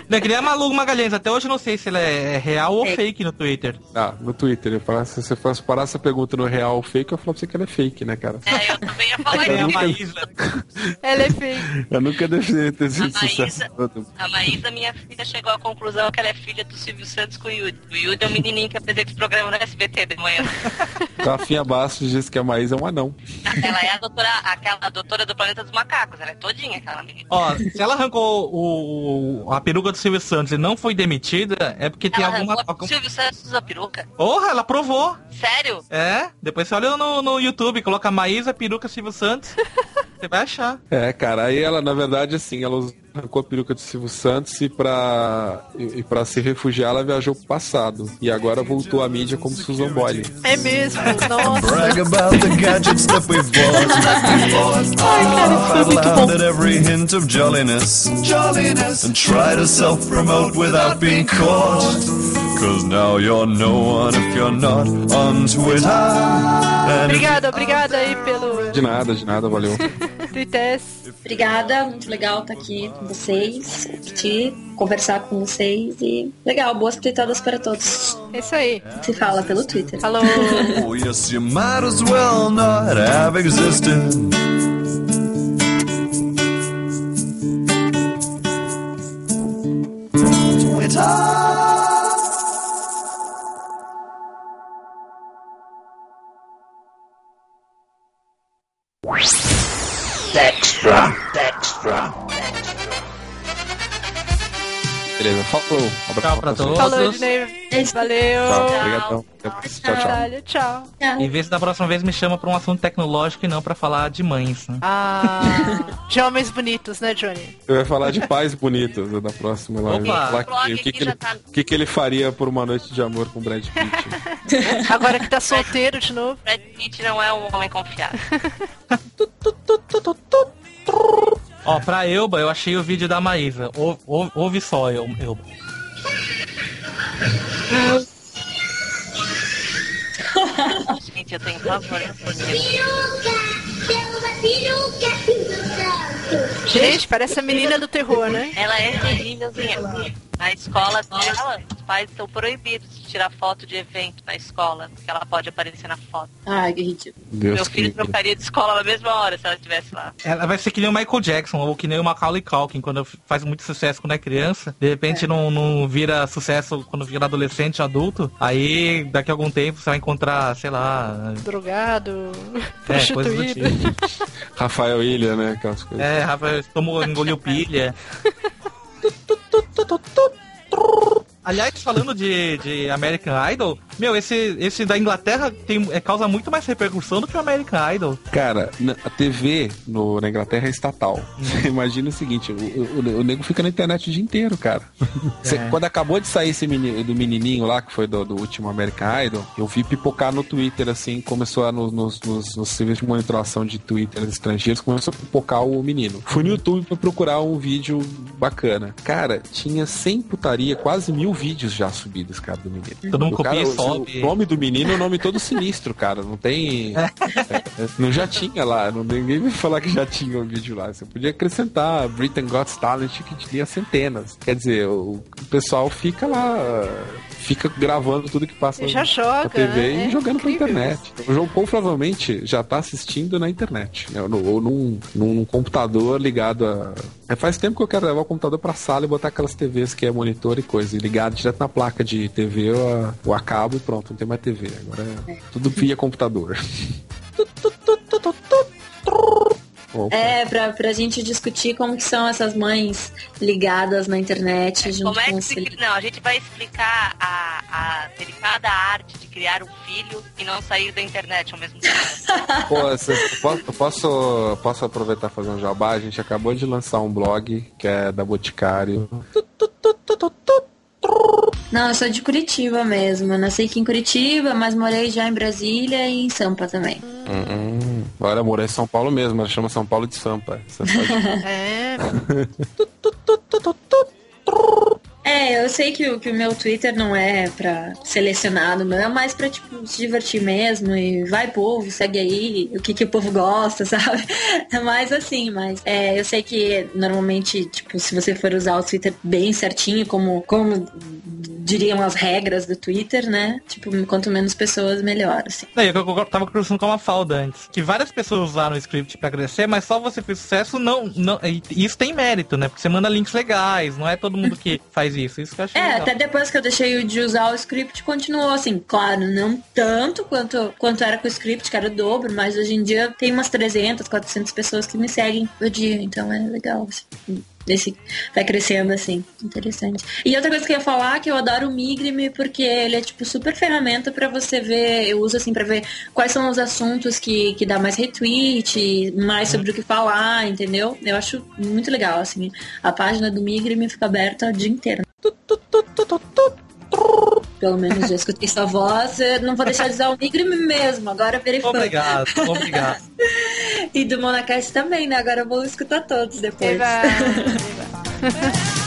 Não é que nem a Malu Magalhães, até hoje eu não sei se ela é real ou É. fake no Twitter. Ah, no Twitter. Eu falo, se você fosse parar essa pergunta no real ou fake, eu falo pra você que ela é fake, né, cara? É, eu também ia falar É a isso. Maísa. Ela é feia. Eu nunca defini ter A sido sucesso Maísa, todo. a Maísa, minha filha, chegou à conclusão que ela é filha do Silvio Santos com o Yudi. O Yudi é um menininho que apresenta esse programa no S B T de manhã. Rafinha Bastos disse que a Maísa é um anão. Ela é a doutora, aquela doutora do Planeta dos Macacos. Ela é todinha, aquela menina. Ó, se ela arrancou o, o- a peruca do Silvio Santos e não foi demitida, é porque tem Ela alguma... arrancou- algum- O Silvio Santos usa peruca? Porra, ela provou. Sério? É, depois você olha no, no YouTube, coloca Maísa, peruca, Silvio Santos. Você vai achar. É, cara, aí ela, na verdade, assim, ela arrancou a peruca do Silvio Santos e pra, e, e pra se refugiar, ela viajou pro passado. E agora voltou à mídia como Susan Boyle. É mesmo, nossa. Brag about the gadgets that we've bought. Laugh out loud at every hint of jolliness. Jolliness. And try to self-promote without being caught. Cause now you're no one if you're not on Twitter. And if Obrigada, obrigada aí pelo De nada, de nada, valeu. Twitter. Obrigada, muito legal estar aqui com vocês, curtir, conversar com vocês e legal, boas tweetadas para todos. É isso aí. Se fala pelo Twitter. Falou. Oh, yes, you might as well not have existed. Beleza, falou. Um abraço Tchau pra todos. Falou, Ednei. Valeu. Tchau, obrigadão. Até mais. Tchau, tchau. Caralho, tchau. Em vez da próxima vez me chama pra um assunto tecnológico e não pra falar de mães, né? Ah, de homens bonitos, né, Johnny? Eu ia falar de pais bonitos da próxima live. Opa. Falar que- o que, que, ele, o que, que ele faria por uma noite de amor com o Brad Pitt. Agora que tá solteiro de novo. Brad Pitt não é um homem confiável. Ó, pra Elba, eu achei o vídeo da Maísa. Ou- ou- Ouve só, El- Elba. Gente, eu tenho pavor. Gente, parece a menina do terror, né? Ela é terrívelzinha. Na escola dela, os pais estão proibidos de tirar foto de evento na escola, porque ela pode aparecer na foto. Ai, que ridículo. Deus Meu filho que... trocaria de escola na mesma hora se ela estivesse lá. Ela vai ser que nem o Michael Jackson, ou que nem o Macaulay Culkin, quando faz muito sucesso quando é criança. De repente não, não vira sucesso quando vira adolescente, adulto. Aí, daqui a algum tempo, você vai encontrar, sei lá... Drogado, É, coisas do prostituído. tipo. Rafael Ilha, né? Aquelas coisas. É, Rafael, tomou, engoliu pilha. Aliás, falando de, de American Idol, meu, esse, esse da Inglaterra tem, é, causa muito mais repercussão do que o American Idol. Cara, na- a T V no, na Inglaterra é estatal. Você imagina o seguinte, o, o, o nego fica na internet o dia inteiro, cara. Você- É. Quando acabou de sair esse meni- do menininho lá, que foi do, do último American Idol, eu vi pipocar no Twitter, assim, começou a, no- nos, nos, nos serviços de monitoração de Twitter estrangeiros, começou a pipocar o menino. Fui no YouTube pra procurar um vídeo bacana. Cara, tinha cem putaria, quase mil vídeos já subidos, cara, do menino. Todo mundo O cara, copia e o- sobe. O nome do menino é um nome todo sinistro, cara. Não tem. é, não já tinha lá. Não, ninguém vai falar que já tinha um vídeo lá. Você podia acrescentar Britain Got Talent, que tinha centenas. Quer dizer, o, o pessoal fica lá. Fica gravando tudo que passa Já na joga, T V né? e É jogando pra incrível internet. O João Paulo provavelmente já tá assistindo na internet, né? Ou, no- ou num, num computador ligado a. É, faz tempo que eu quero levar o computador pra sala e botar aquelas T Vs que é monitor e coisa, e ligado direto na placa de T V ou a, ou a cabo e pronto, não tem mais T V. Agora é tudo via computador. Opa. É, pra, pra gente discutir como que são essas mães ligadas na internet junto Como é com que os se... filhos. Não, a gente vai explicar a, a delicada arte de criar um filho e não sair da internet ao mesmo tempo. Pô, cê- posso, posso, posso aproveitar e fazer um jabá? A gente acabou de lançar um blog que é da Boticário. Não, eu sou de Curitiba mesmo. Eu nasci aqui em Curitiba, mas morei já em Brasília e em Sampa também. Hum, olha, amor, é São Paulo mesmo, ela chama São Paulo de Sampa. Você pode- É, É, É, eu sei que, que o meu Twitter não é pra selecionado, não é mais pra, tipo, se divertir mesmo e vai, povo, segue aí o que, que o povo gosta, sabe? É mais assim, mas é, eu sei que normalmente, tipo, se você for usar o Twitter bem certinho, como, como diriam as regras do Twitter, né? Tipo, quanto menos pessoas, melhor, assim. Não, eu, eu tava conversando com uma falda antes, que várias pessoas usaram o script pra crescer, mas só você fez sucesso, não, não, e isso tem mérito, né? Porque você manda links legais, não é todo mundo que faz isso. Isso que eu achei É, legal. até depois que eu deixei de usar o script, continuou assim, claro, não tanto quanto, quanto era com o script, que era o dobro, mas hoje em dia tem umas trezentas, quatrocentas pessoas que me seguem por dia, então é legal, assim. Esse vai crescendo assim, interessante. E outra coisa que eu ia falar é que eu adoro o Migrim porque ele é tipo super ferramenta pra você ver, eu uso assim pra ver quais são os assuntos que, que dá mais retweet, mais sobre o que falar, entendeu? Eu acho muito legal, assim, a página do Migrim fica aberta o dia inteiro. Pelo menos já escutei sua voz, eu não vou deixar de usar o Migrim mesmo, agora eu virei fã. Obrigado, obrigado. E do Monacast também, né? Agora eu vou escutar todos depois. Eba, eba.